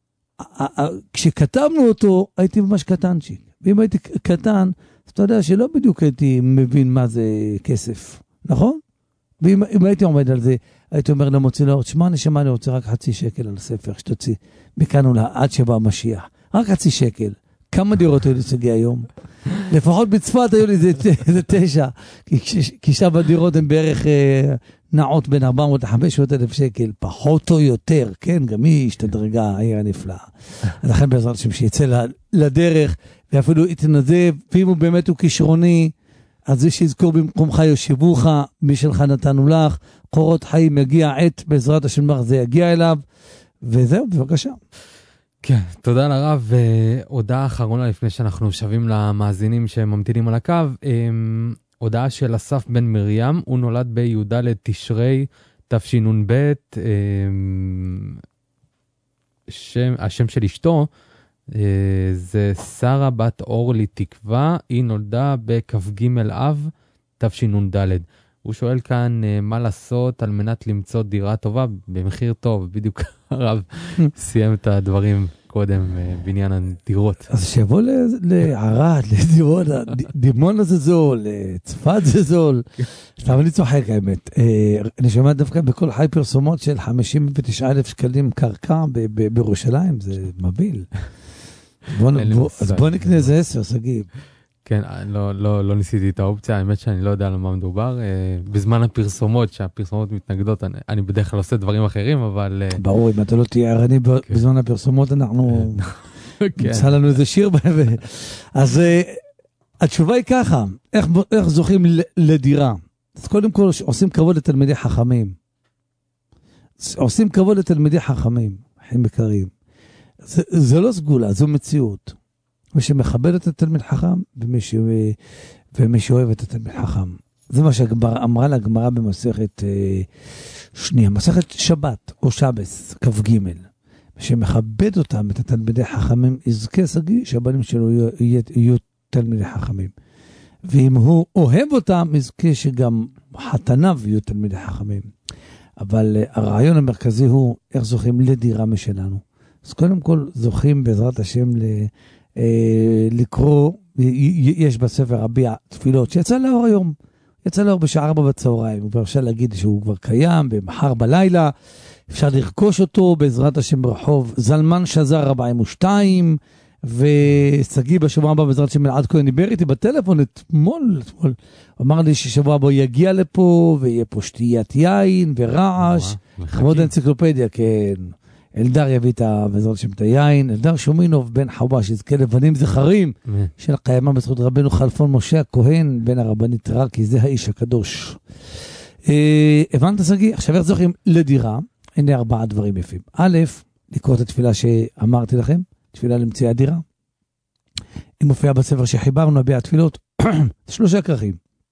כשכתבנו אותו, הייתי ממש קטנצ'יק. ואם הייתי קטן, אז אתה יודע שלא בדיוק הייתי מבין מה זה כסף. נכון? ואם הייתי עומד על זה, הייתי אומר למוציא לאור, שמע, נשמע, אני רוצה רק חצי שקל על הספר, שתוציא. מכאן אולי עד שבא המשיח. רק חצי שקל. כמה דירות היו לי סגי היום? לפחות בצפת היו לי זה תשע. כי שם הדירות הן בערך נעות בין ארבע מאות לחמש מאות אלף שקל, פחות או יותר, כן, גם היא השתדרגה, העיר הנפלאה. אז לכן בעזרת השם שיצא לדרך, ואפילו יתנדב, ואם הוא באמת הוא כישרוני, אז זה שיזכור במקומך יושבוך, מי שלך נתנו לך, קורות חיים יגיע עת, בעזרת השם לך זה יגיע אליו, וזהו, בבקשה. כן, תודה לרב. הודעה אחרונה לפני שאנחנו שווים למאזינים שממתינים על הקו, הודעה של אסף בן מרים, הוא נולד בי"ד תשרי תשנ"ב, שם, השם של אשתו זה שרה בת אורלי תקווה, היא נולדה בכ"ג אב תשנ"ד. הוא שואל כאן מה לעשות על מנת למצוא דירה טובה במחיר טוב, בדיוק הרב סיים את הדברים קודם בעניין הדירות. אז שיבוא לערד, לדירות, דימונה זה זול, צפת זה זול. סתם אני צוחק האמת. אני שומע דווקא בכל חי פרסומות של חמישים ותשעה אלף שקלים קרקע בירושלים, זה מביל. אז בוא נקנה איזה עשר, סגיב. כן, לא, לא, לא ניסיתי את האופציה, האמת שאני לא יודע על מה מדובר. בזמן הפרסומות, שהפרסומות מתנגדות, אני, אני בדרך כלל עושה דברים אחרים, אבל... ברור, אם אתה לא תהיה ערני בזמן הפרסומות, אנחנו... נמצא לנו איזה שיר. אז התשובה היא ככה, איך, איך זוכים לדירה? אז קודם כל, עושים כבוד לתלמידי חכמים. עושים כבוד לתלמידי חכמים, חיים יקרים. זה, זה לא סגולה, זו מציאות. מי שמכבד את התלמיד חכם, ומי, ש... ומי שאוהב את התלמיד חכם. זה מה שאמרה לה הגמרא במסכת שנייה, מסכת שבת או שבס, כף ג'. מי שמכבד אותם, את התלמידי חכמים, יזכה סגי שהבנים שלו יהיו, יהיו תלמידי חכמים. ואם הוא אוהב אותם, יזכה שגם חתניו יהיו תלמידי חכמים. אבל הרעיון המרכזי הוא איך זוכים לדירה משלנו. אז קודם כל זוכים בעזרת השם לקרוא, יש בספר רבי תפילות שיצא לאור היום, יצא לאור בשעה ארבע בצהריים, כבר אפשר להגיד שהוא כבר קיים, במחר בלילה, אפשר לרכוש אותו בעזרת השם ברחוב זלמן שזר ארבעים ושתיים, וסגי בשבוע הבא בעזרת השם אלעד כהן דיבר איתי בטלפון אתמול, אתמול, אמר לי ששבוע הבא יגיע לפה, ויהיה פה שתיית יין ורעש, חמוד אנציקלופדיה, כן, אלדר יביא את בעזרת השם את היין, אלדר שומינוב בן חווה, שיזכה לבנים זכרים, של קיימה בזכות רבנו חלפון משה הכהן, בן הרבנית רקי, זה האיש הקדוש. הבנת סגי? עכשיו איך זוכים לדירה? הנה ארבעה דברים יפים. א', לקרוא את התפילה שאמרתי לכם, תפילה למציאה דירה. היא מופיעה בספר שחיברנו, הביע התפילות, שלושה כרכים.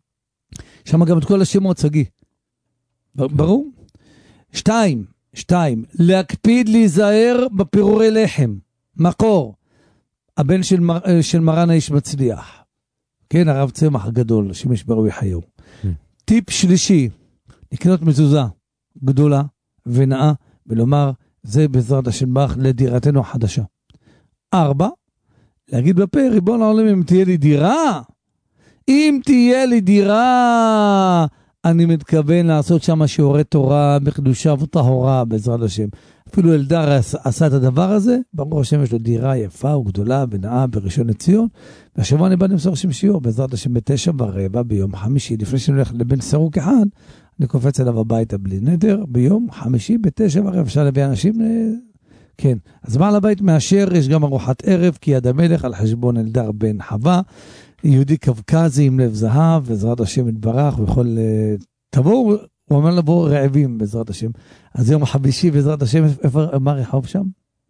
שם גם את כל השמות סגי. ברור? שתיים, שתיים, להקפיד להיזהר בפירורי לחם. מקור, הבן של, מר, של מרן האיש מצליח. כן, הרב צמח הגדול, שימש ברוי חיו. טיפ שלישי, לקנות מזוזה גדולה ונאה, ולומר, זה בעזרת השם ברך לדירתנו החדשה. ארבע, להגיד בפה, ריבון העולם, אם תהיה לי דירה, אם תהיה לי דירה, אני מתכוון לעשות שם שיעורי תורה בקדושה וטהורה בעזרת השם. אפילו אלדר עשה את הדבר הזה, ברוך השם יש לו דירה יפה וגדולה ונאה בראשון לציון, והשבוע אני בא למסור שם שיעור בעזרת השם בתשע ורבע ביום חמישי, לפני שאני הולך לבן סרוק אחד, אני קופץ אליו הביתה בלי נדר, ביום חמישי בתשע ורבע, אפשר להביא אנשים, כן, אז בעל הבית מאשר, יש גם ארוחת ערב, כי יד המלך על חשבון אלדר בן חווה, יהודי קווקזי עם לב זהב, בעזרת השם יתברך, ויכול, תבואו, הוא אומר לבוא רעבים בעזרת השם. אז יום חמישי בעזרת השם, איפה מה רחוב שם?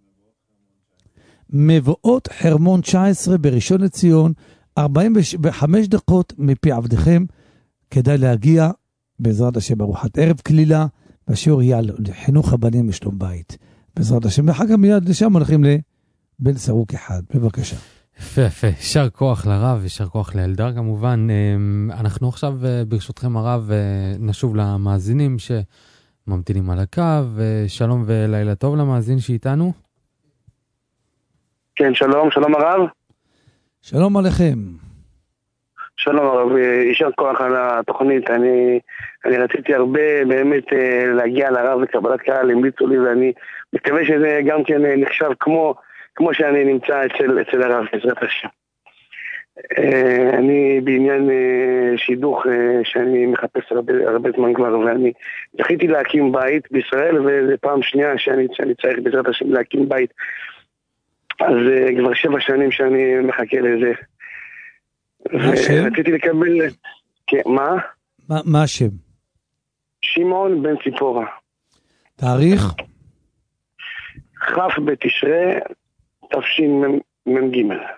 מבואות חרמון תשע עשרה בראשון לציון, ארבעים וחמש דקות מפי עבדכם, כדאי להגיע בעזרת השם ארוחת ערב כלילה, והשיעור יהיה על חינוך הבנים משלום בית. בעזרת השם, ואחר כך מיד לשם הולכים לבן סרוק אחד. בבקשה. יפה, יפה. שר כוח לרב ושר כוח לאלדר כמובן. אנחנו עכשיו ברשותכם הרב נשוב למאזינים שממתינים על הקו. שלום ולילה טוב למאזין שאיתנו. כן, שלום, שלום הרב. שלום עליכם. שלום הרב, יישר כוח על התוכנית. אני, אני רציתי הרבה באמת להגיע לרב לקבלת קהל, המליצו לי, ואני מקווה שזה גם כן נחשב כמו כמו שאני נמצא אצל, אצל הרב, בעזרת השם. אני בעניין שידוך שאני מחפש הרבה, הרבה זמן כבר, ואני זכיתי להקים בית בישראל, וזה פעם שנייה שאני, שאני צריך בעזרת השם להקים בית. אז כבר שבע שנים שאני מחכה לזה. מה השם? רציתי לקבל... כן, מה? מה, מה השם? שמעון בן ציפורה. תאריך? חף בתשרה, תשמ"ג.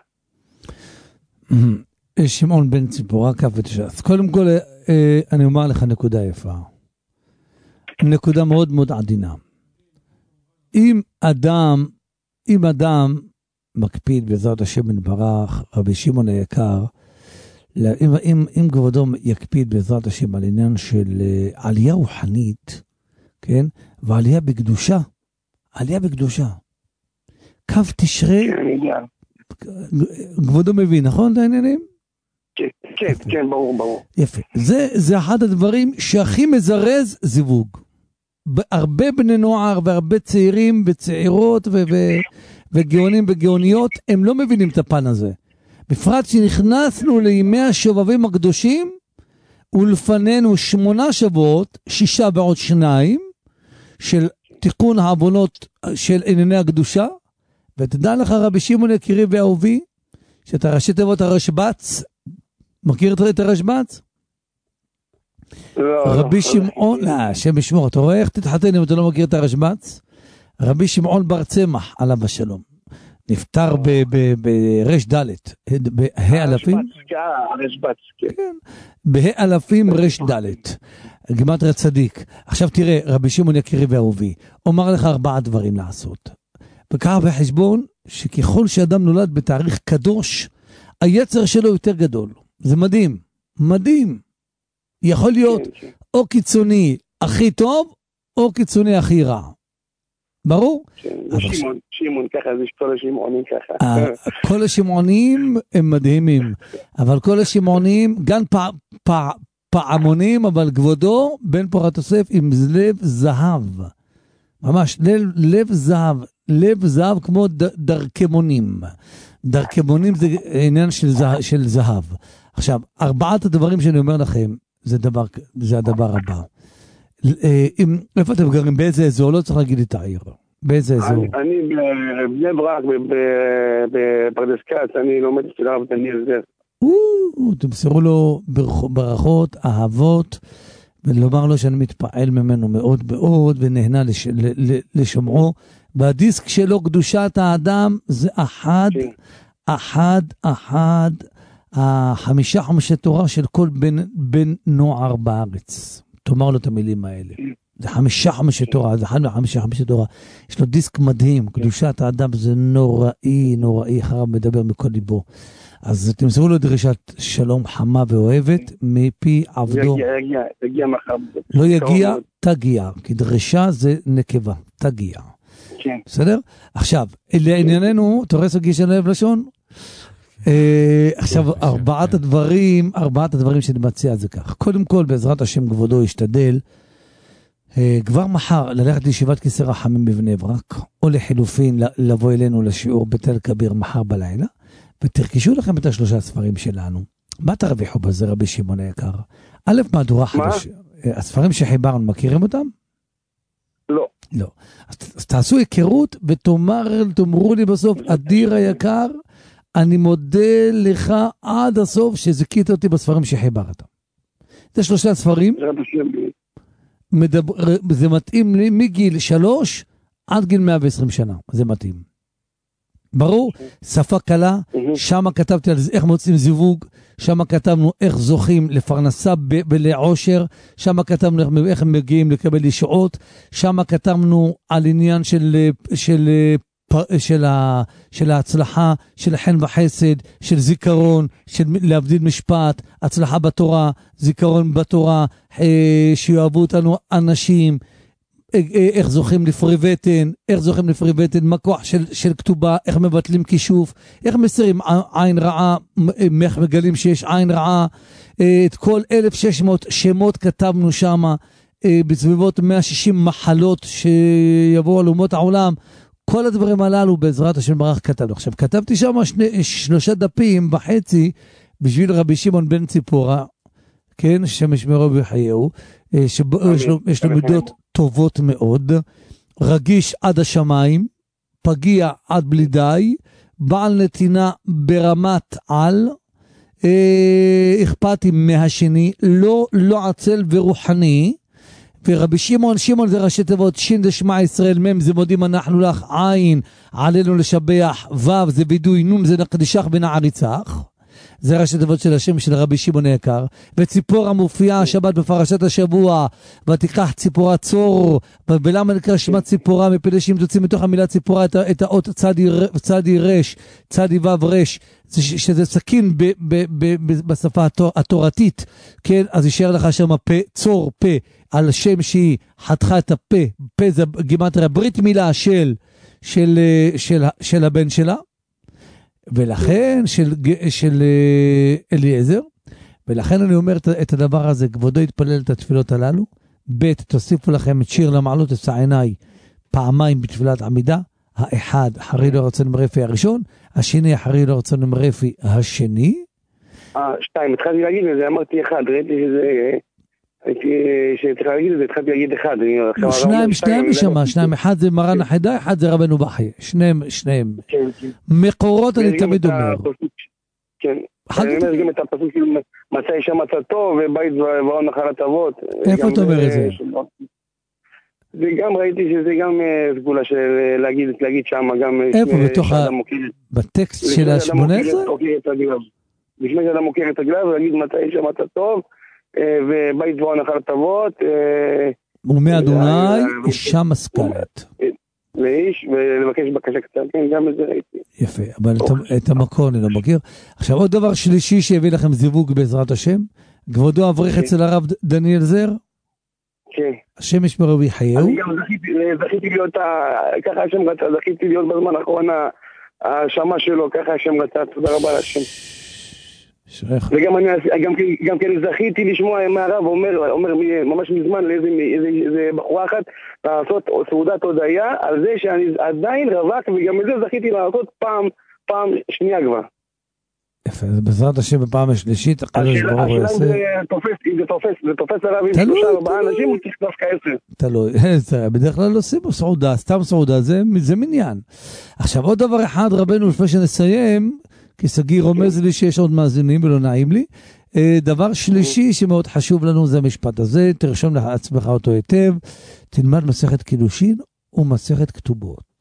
שמעון בן ציפורה, כף ותשעה. אז קודם כל, אני אומר לך נקודה יפה. נקודה מאוד מאוד עדינה. אם אדם, אם אדם מקפיד בעזרת השם יתברך, רבי שמעון היקר, אם, אם, אם כבודו יקפיד בעזרת השם על עניין של עלייה רוחנית, כן? ועלייה בקדושה, עלייה בקדושה. קו תשרה, כבודו מבין, נכון את העניינים? כן, כן, כן, ברור, ברור. יפה. זה, זה אחד הדברים שהכי מזרז זיווג. הרבה בני נוער והרבה צעירים וצעירות ו- ו- וגאונים וגאוניות, הם לא מבינים את הפן הזה. בפרט שנכנסנו לימי השובבים הקדושים, ולפנינו שמונה שבועות, שישה ועוד שניים, של תיקון העוונות של ענייני הקדושה, ותדע לך רבי שמעון יקירי ואהובי, שאתה ראשי תיבות הרשב"ץ, מכיר את הרשב"ץ? לא, רבי לא, שמעון, לא, השם ישמור, אתה רואה איך תתחתן אם אתה לא מכיר את הרשב"ץ? רבי שמעון בר צמח, עליו השלום, נפטר ברש ד', בה' אלפים, הרשב"ץ, כן. בה' אלפים רש ד', גימטריה צדיק. עכשיו תראה, רבי שמעון יקירי ואהובי, אומר לך ארבעה דברים לעשות. וקרא בחשבון שככל שאדם נולד בתאריך קדוש, היצר שלו יותר גדול. זה מדהים, מדהים. יכול להיות כן, כן. או קיצוני הכי טוב, או קיצוני הכי רע. ברור? כן, אבל שמעון, שמעון ככה, זה כל השמעונים ככה. אה, כל השמעונים הם מדהימים, אבל כל השמעונים, גם פע- פע- פעמונים, אבל כבודו, בן פורת יוסף עם לב זהב. ממש, לב, לב זהב, לב זהב כמו ד, דרכמונים. דרכמונים זה עניין של, זה, של זהב. עכשיו, ארבעת הדברים שאני אומר לכם, זה דבר, זה הדבר הבא. אם, איפה אתם גרים? באיזה אזור? לא צריך להגיד את העיר. באיזה אזור? אני, אני בבני ברק, בפרדס כץ, אני לומד אצל הרב דניאל זר. תמסרו לו ברכות, אהבות, ולומר לו שאני מתפעל ממנו מאוד מאוד, ונהנה לש, לשומעו. והדיסק שלו, קדושת האדם, זה אחד, אחד, אחד, החמישה חמשי תורה של כל בן, בן נוער בארץ. תאמר לו את המילים האלה. זה חמישה חמשי תורה, זה אחד מהחמישה חמשי תורה. יש לו דיסק מדהים, קדושת האדם זה נוראי, נוראי, חרב מדבר מכל ליבו. אז תמסרו לו דרישת שלום חמה ואוהבת, מפי עבדו. יגיע, יגיע, יגיע מחר. לא יגיע, תגיע, כי דרישה זה נקבה, תגיע. כן. בסדר? עכשיו, לענייננו, אתה רואה סוגי של לב לשון? עכשיו, ארבעת הדברים, ארבעת הדברים שאני מציע זה כך. קודם כל, בעזרת השם כבודו ישתדל, כבר מחר ללכת לישיבת כיסא רחמים בבני ברק, או לחילופין לבוא אלינו לשיעור בתל כביר מחר בלילה, ותרכשו לכם את השלושה ספרים שלנו. מה תרוויחו בזה רבי שמעון היקר? א', מהדורה חדשה. הספרים שחיברנו, מכירים אותם? לא. לא. אז, אז תעשו היכרות ותאמר, תאמרו לי בסוף, אדיר היקר, אני מודה לך עד הסוף שזכית אותי בספרים שחיברת. זה שלושה ספרים. מדבר, זה מתאים לי מגיל שלוש עד גיל מאה ועשרים שנה. זה מתאים. ברור? שפה קלה, שמה כתבתי על איך מוצאים זיווג, שמה כתבנו איך זוכים לפרנסה ולעושר, שמה כתבנו איך הם מגיעים לקבל ישועות, שמה כתבנו על עניין של, של, של, של ההצלחה, של חן וחסד, של זיכרון, של להבדיל משפט, הצלחה בתורה, זיכרון בתורה, שיאהבו אותנו אנשים, איך זוכים לפרי בטן, איך זוכים לפרי בטן, מה כוח של, של כתובה, איך מבטלים כישוף, איך מסירים עין רעה, איך מגלים שיש עין רעה, את כל אלף ושש מאות שמות כתבנו שם, בסביבות מאה ושישים מחלות שיבואו על אומות העולם, כל הדברים הללו בעזרת השם ברוך כתבנו. עכשיו, כתבתי שם שני, שלושה דפים וחצי, בשביל רבי שמעון בן ציפורה, כן, שמשמרו בחייהו, שיש לו, יש לו מידות טובות מאוד, רגיש עד השמיים, פגיע עד בלי די, בעל נתינה ברמת על, אה, אכפתי מהשני, לא, לא עצל ורוחני, ורבי שמעון, שמעון זה ראשי תיבות, שין זה שמע ישראל, מם זה מודים אנחנו לך, עין, עלינו לשבח, וו זה וידוי, נון זה נקדישך בנעריצך, זה ראשי תיבות של השם של רבי שמעון היקר, וציפורה מופיעה השבת בפרשת השבוע, ותיקח ציפורה צור, ולמה נקרא שמה ציפורה? מפני שאם תוציא מתוך המילה ציפורה את, את האות צדי, צדי רש, צדי וו רש, שזה סכין ב, ב, ב, ב, בשפה התורתית, כן, אז יישאר לך שם פה, צור פה, על שם שהיא חתכה את הפה, פה זה גימטריה, ברית מילה של, של, של, של, של הבן שלה, ולכן של, של אליעזר, ולכן אני אומר את הדבר הזה, כבודו יתפלל את התפילות הללו, ב' תוסיפו לכם את שיר למעלות את עיניי פעמיים בתפילת עמידה, האחד אחרי לא רצון מרפי הראשון, השני אחרי לא רצון מרפי השני. אה, שתיים, התחלתי להגיד את זה, אמרתי אחד, ראיתי שזה, שצריך להגיד את זה, התחלתי להגיד אחד. שניים, שניים משמה, שניים, אחד זה מרן החידה, אחד זה רבנו בחי, שניהם, שניהם. מקורות אני תמיד אומר. כן, אני אומר גם את הפסוק של מצא אישה מצא טוב, ובית ועון נחלת אבות. איפה אתה אומר את זה? וגם ראיתי שזה גם סגולה של להגיד, להגיד שם גם... איפה? בתוך ה... בטקסט של ה-שמונה עשרה? לפני שאדם מוכר את הגלב, להגיד מצא אישה מצא טוב, ובית ועון נחלת אבות. ומי אדוני אישה משכלת. לאיש, ולבקש בקשה קצת, כן, גם את זה ראיתי. יפה, אבל את המקור אני לא מכיר. עכשיו, עוד דבר שלישי שהביא לכם זיווג בעזרת השם, כבודו אברך אצל הרב דניאל זר? כן. השם ישמרו ויחייהו? אני גם זכיתי להיות, ככה השם רצה, זכיתי להיות בזמן האחרון השמה שלו, ככה השם רצה, תודה רבה להשם. וגם אני גם, גם כן זכיתי לשמוע מהרב אומר, אומר ממש מזמן לאיזה איזה, איזה בחורה אחת לעשות סעודת הודיה על זה שאני עדיין רווק, וגם את זה זכיתי לעשות פעם, פעם שנייה כבר. יפה, בעזרת השם בפעם השלישית, הקדוש ברוך הוא יעשה. השאלה אם זה תופס, אם זה תופס, זה תופס הרב עם שלושה ארבעה אנשים, הוא צריך דווקא עשר. תלוי, בדרך כלל לא עושים סעודה, סתם סעודה, זה מניין. עכשיו עוד דבר אחד רבנו, לפני שנסיים, כי סגי רומז לי שיש עוד מאזינים ולא נעים לי. דבר שלישי שמאוד חשוב לנו זה המשפט הזה, תרשום לעצמך אותו היטב, תלמד מסכת קידושין ומסכת כתובות.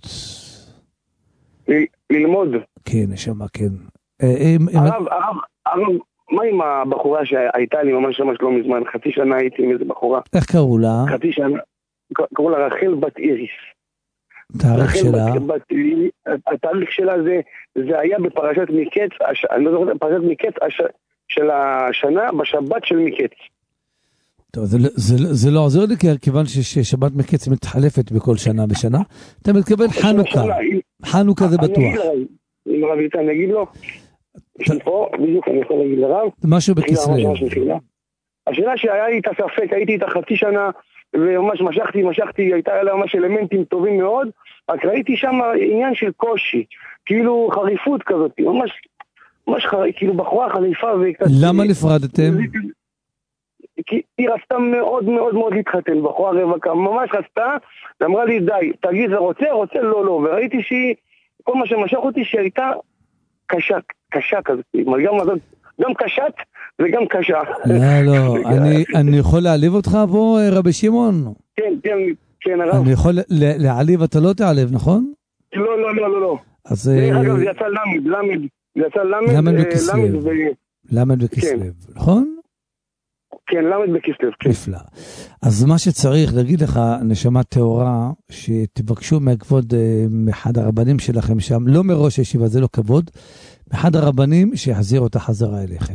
ללמוד. כן, נשמה, כן. הרב, הרב, הרב, מה עם הבחורה שהייתה לי ממש ממש לא מזמן, חצי שנה הייתי עם איזה בחורה. איך קראו לה? חצי שנה, קראו לה רחל בת איריס. התאריך שלה? התאריך שלה זה, זה היה בפרשת מקץ, אני לא זוכר, פרשת מקץ של השנה, בשבת של מקץ. טוב, זה, זה, זה לא עוזר לי, כיוון ששבת מקץ מתחלפת בכל שנה בשנה. אתה מתכוון חנוכה. חנוכה זה בטוח. אם הרב איתה, אני אגיד לו, פה, בדיוק אני יכול להגיד לרב. משהו בכסלו. השאלה שהיה לי את הספק, הייתי איתה חצי שנה, וממש משכתי, משכתי, הייתה לה ממש אלמנטים טובים מאוד, רק ראיתי שם עניין של קושי, כאילו חריפות כזאת, ממש, ממש חר... כאילו בחורה חריפה. למה נפרדתם? כי היא רצתה מאוד מאוד מאוד להתחתן, בחורה רווקה, ממש רצתה, ואמרה לי די, תגיד זה רוצה, רוצה, לא, לא, וראיתי שהיא, כל מה שמשך אותי שהייתה קשה, קשה כזאת, גם, גם קשת וגם קשה. לא, לא, אני, אני יכול להעליב אותך פה, רבי שמעון? כן, כן, כן, הרב. אני יכול להעליב, אתה לא תעליב, נכון? לא, לא, לא, לא, לא. אז... אגב, זה יצא למד, למד, זה יצא למד, למד בכסלב, למד בכסלב, נכון? כן, למד בכסלב, כן. נפלא. אז מה שצריך להגיד לך, נשמה תאורה, שתבקשו מהכבוד מאחד הרבנים שלכם שם, לא מראש הישיבה, זה לא כבוד, מאחד הרבנים שיחזיר אותה חזרה אליכם.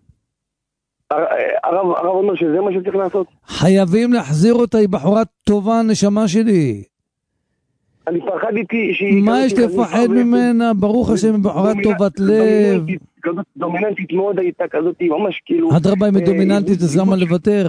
הרב, הרב אומר שזה מה שצריך לעשות? חייבים להחזיר אותה, היא בחורה טובה, נשמה שלי. אני פחדתי שהיא... מה יש לפחד ממנה? ברוך השם, בחורה טובת לב. דומיננטית מאוד הייתה כזאת, ממש כאילו... אדרבה אם היא דומיננטית, אז למה לוותר?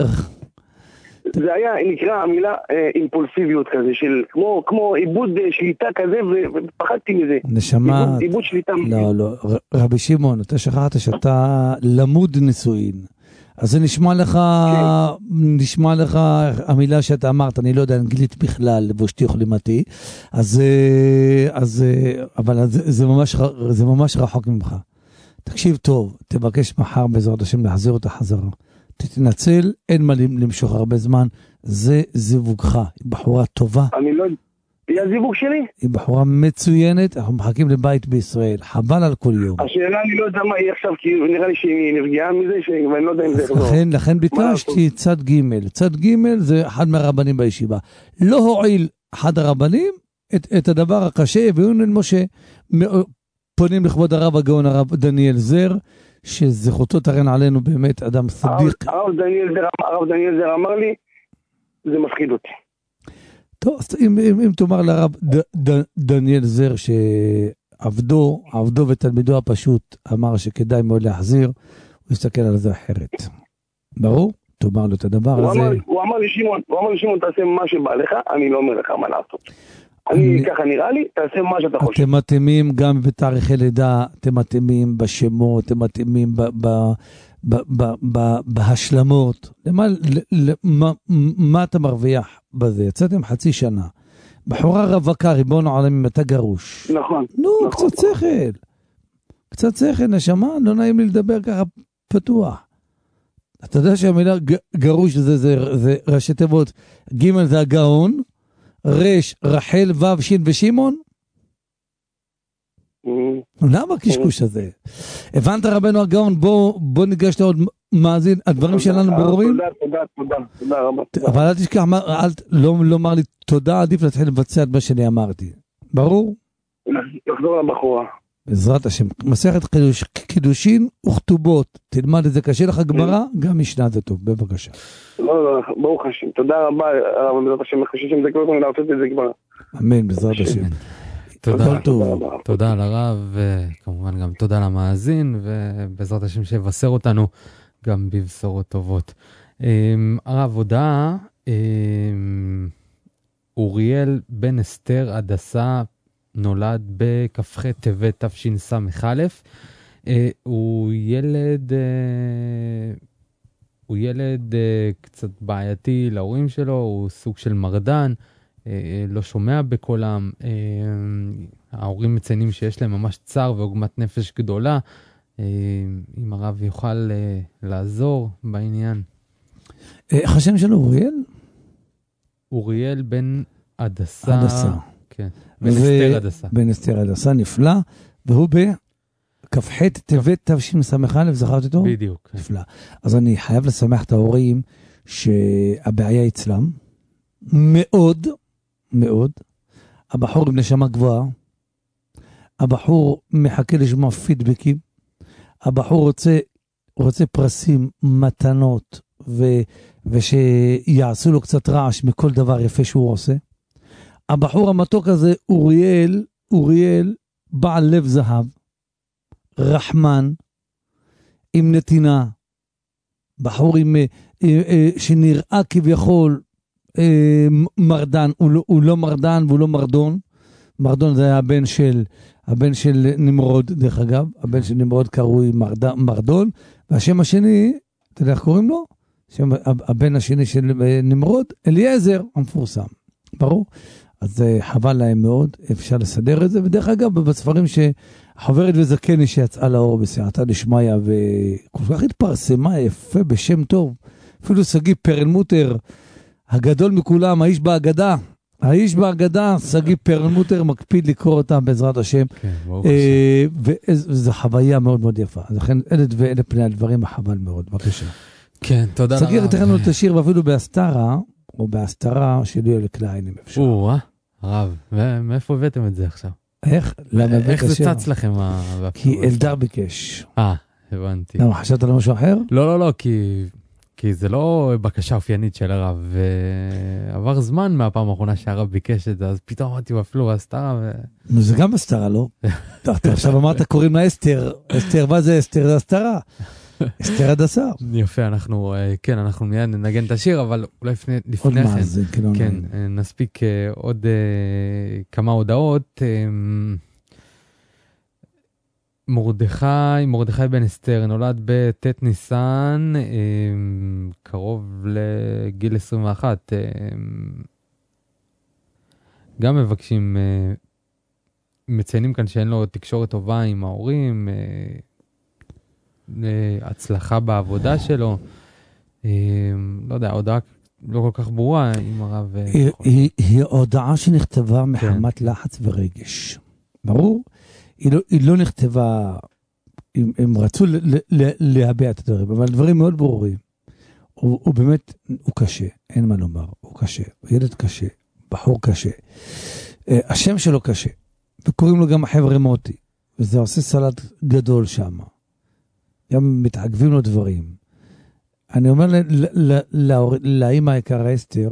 זה היה, נקרא המילה אימפולסיביות כזה, של כמו איבוד שליטה כזה, ופחדתי מזה. נשמה... איבוד שליטה. לא, לא. רבי שמעון, אתה שכחת שאתה למוד נישואין. אז זה נשמע לך, נשמע לך המילה שאתה אמרת, אני לא יודע אנגלית בכלל, לבושתי חלימתי, אז, אז, אבל זה, זה ממש, זה ממש רחוק ממך. תקשיב טוב, תבקש מחר בעזרת השם להחזיר אותה חזרה. תתנצל, אין מה למשוך הרבה זמן, זה זיווגך, היא בחורה טובה. אני לא... היא הזיווג שלי? היא בחורה מצוינת, אנחנו מחכים לבית בישראל, חבל על כל יום. השאלה אני לא יודע מה היא עכשיו, כי נראה לי שהיא נפגעה מזה, ואני לא יודע אם זה יחזור. לכן, לכן ביקשתי צד ג', צד ג' זה אחד מהרבנים בישיבה. לא הועיל אחד הרבנים את, את הדבר הקשה, והנה משה פונים לכבוד הרב הגאון הרב דניאל זר, שזכותו תרן עלינו באמת אדם צדיק. הרב דניאל זר, הרב דניאל זר אמר לי, זה מפחיד אותי. טוב, אם, אם, אם תאמר לרב ד, ד, דניאל זר שעבדו, עבדו ותלמידו הפשוט אמר שכדאי מאוד להחזיר, הוא יסתכל על זה אחרת. ברור? תאמר לו את הדבר הוא הזה. אמר, הוא אמר לי שמעון, הוא אמר לי שמעון, תעשה מה שבא לך, אני לא אומר לך מה לעשות. אני, אני ככה נראה לי, תעשה מה שאתה חושב. אתם מתאימים גם בתאריכי לידה, אתם מתאימים בשמות, אתם מתאימים ב... ב ב, ב, ב, בהשלמות, למה, למה, מה אתה מרוויח בזה? יצאתם חצי שנה. בחורה רווקה, ריבון העולם, אם אתה גרוש. נכון. נו, נכון. קצת שכל. קצת שכל, נשמה, לא נעים לי לדבר ככה פתוח. אתה יודע שהמילה גרוש זה, זה, זה ראשי תיבות, ג' זה הגאון, רש, רחל, וו, שין ושימון? למה הקשקוש הזה? הבנת רבנו הגאון, בוא ניגש לעוד מאזין, הדברים שלנו ברורים? תודה, תודה, תודה, תודה רבה. אבל אל תשכח, לא לומר לי תודה, עדיף להתחיל לבצע את מה שאני אמרתי. ברור? לחזור לבחורה. בעזרת השם, מסכת קידוש, קידושין וכתובות, תלמד את זה, קשה לך גמרא, גם משנה זה טוב, בבקשה. לא, לא, ברוך השם, תודה רבה, הרב, בעזרת השם, חושב שזה כבר אותנו לעשות את זה כבר. אמן, בעזרת השם. תודה, תודה לרב, וכמובן גם תודה למאזין, ובעזרת השם שיבשר אותנו גם בבשורות טובות. הרב, הודעה, אוריאל בן אסתר הדסה, נולד בכ"ח טבת תשס"א, הוא ילד, הוא ילד קצת בעייתי להורים שלו, הוא סוג של מרדן, לא שומע בקולם, ההורים מציינים שיש להם ממש צער ועוגמת נפש גדולה, אם הרב יוכל לעזור בעניין. איך השם שלו אוריאל? אוריאל בן הדסה. הדסה. כן. בן אסתר הדסה. בן אסתר הדסה, נפלא, והוא בכ"ח טבת תשס"א, זכרת אותו? בדיוק. נפלא. אז אני חייב לשמח את ההורים שהבעיה אצלם, מאוד, מאוד, הבחור עם נשמה גבוהה, הבחור מחכה לשמוע פידבקים, הבחור רוצה, רוצה פרסים, מתנות, ו, ושיעשו לו קצת רעש מכל דבר יפה שהוא עושה. הבחור המתוק הזה, אוריאל, אוריאל, בעל לב זהב, רחמן, עם נתינה, בחור עם, שנראה כביכול מרדן, הוא לא, הוא לא מרדן והוא לא מרדון, מרדון זה היה הבן של, הבן של נמרוד, דרך אגב, הבן של נמרוד קרוי מרד, מרדון, והשם השני, אתה יודע איך קוראים לו? שם, הבן השני של נמרוד, אליעזר, המפורסם, ברור? אז חבל להם מאוד, אפשר לסדר את זה, ודרך אגב, בספרים שחוברת וזקני שיצאה לאור בסייעתא דשמיא, וכל כך התפרסמה יפה בשם טוב, אפילו סגי פרלמוטר, הגדול מכולם, האיש בהגדה, האיש בהגדה, סגי פרלמוטר, מקפיד לקרוא אותה בעזרת השם, כן, ברוך השם. וזו חוויה מאוד מאוד יפה, אז לכן אלה ואלה פני הדברים, חבל מאוד, בבקשה. כן, תודה רבה. סגי, תכנו את השיר, ואפילו בהסתרה, או בהסתרה של יואל קליין, אם אפשר. או, הרב, ומאיפה הבאתם את זה עכשיו? איך? איך זה צץ לכם? כי אלדר ביקש. אה, הבנתי. למה, חשבת על משהו אחר? לא, לא, לא, כי... כי זה לא בקשה אופיינית של הרב, ועבר זמן מהפעם האחרונה שהרב ביקש את זה, אז פתאום אמרתי, אפילו הסתרה ו... זה גם הסתרה, לא? אתה עכשיו אמרת, קוראים לה אסתר, אסתר, מה זה אסתר? זה הסתרה. אסתר הדסה. יפה, אנחנו, כן, אנחנו מיד נגן את השיר, אבל אולי לפני עוד כן, מאזין, כן, נספיק עוד כמה הודעות. מרדכי, מרדכי בן אסתר, נולד בתת ניסן, קרוב לגיל עשרים ואחת. גם מבקשים, מציינים כאן שאין לו תקשורת טובה עם ההורים, הצלחה בעבודה שלו. לא יודע, הודעה לא כל כך ברורה עם הרב. היא הודעה שנכתבה מחמת לחץ ורגש. ברור? היא לא, היא לא נכתבה, הם, הם רצו ל, ל, להביע את הדברים, אבל דברים מאוד ברורים. הוא, הוא באמת, הוא קשה, אין מה לומר, הוא קשה, הוא ילד קשה, בחור קשה. Uh, השם שלו קשה, וקוראים לו גם החבר'ה מוטי, וזה עושה סלט גדול שם. גם מתעגבים לו דברים. אני אומר לאמא היקרה אסתר,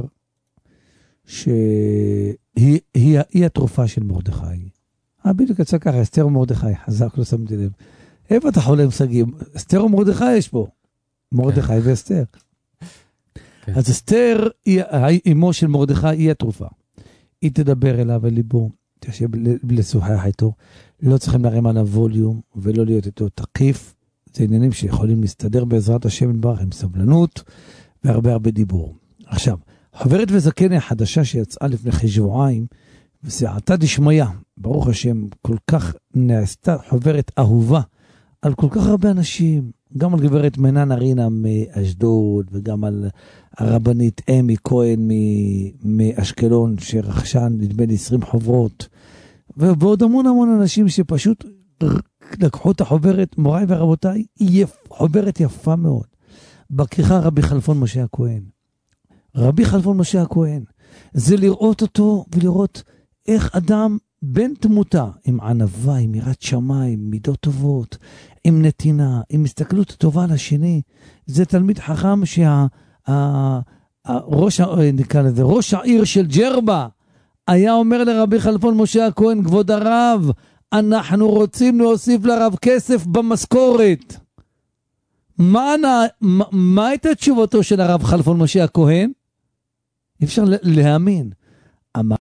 שהיא היא, היא התרופה של מרדכי. אה, בדיוק יצא ככה, אסתר ומרדכי, חזק, לא שמתי לב. איפה אתה חולם סגים? אסתר ומרדכי יש פה. מרדכי ואסתר. אז אסתר, אמו של מרדכי, היא התרופה. היא תדבר אליו אליבו, תשב לשוחח איתו, לא צריכים להרים עליו ווליום, ולא להיות איתו תקיף. זה עניינים שיכולים להסתדר בעזרת השם נברך, עם סבלנות, והרבה הרבה דיבור. עכשיו, חוברת וזקני החדשה שיצאה לפני שבועיים, וסייעתא דשמיא, ברוך השם, כל כך נעשתה חוברת אהובה על כל כך הרבה אנשים, גם על גברת מנן ארינה מאשדוד, וגם על הרבנית אמי כהן מאשקלון, שרכשה נדמה לי עשרים חוברות, ועוד המון המון אנשים שפשוט לקחו את החוברת, מוריי ורבותיי, היא חוברת יפה מאוד. בכריכה רבי חלפון משה הכהן. רבי חלפון משה הכהן, זה לראות אותו ולראות איך אדם בן תמותה, עם ענווה, עם יראת שמיים, מידות טובות, עם נתינה, עם הסתכלות טובה לשני, זה תלמיד חכם שה... ה- ראש, נקרא לזה, ראש העיר של ג'רבה היה אומר לרבי חלפון משה הכהן, כבוד הרב, אנחנו רוצים להוסיף לרב כסף במשכורת. מה, מה, מה הייתה תשובתו של הרב חלפון משה הכהן? אי אפשר להאמין. אמר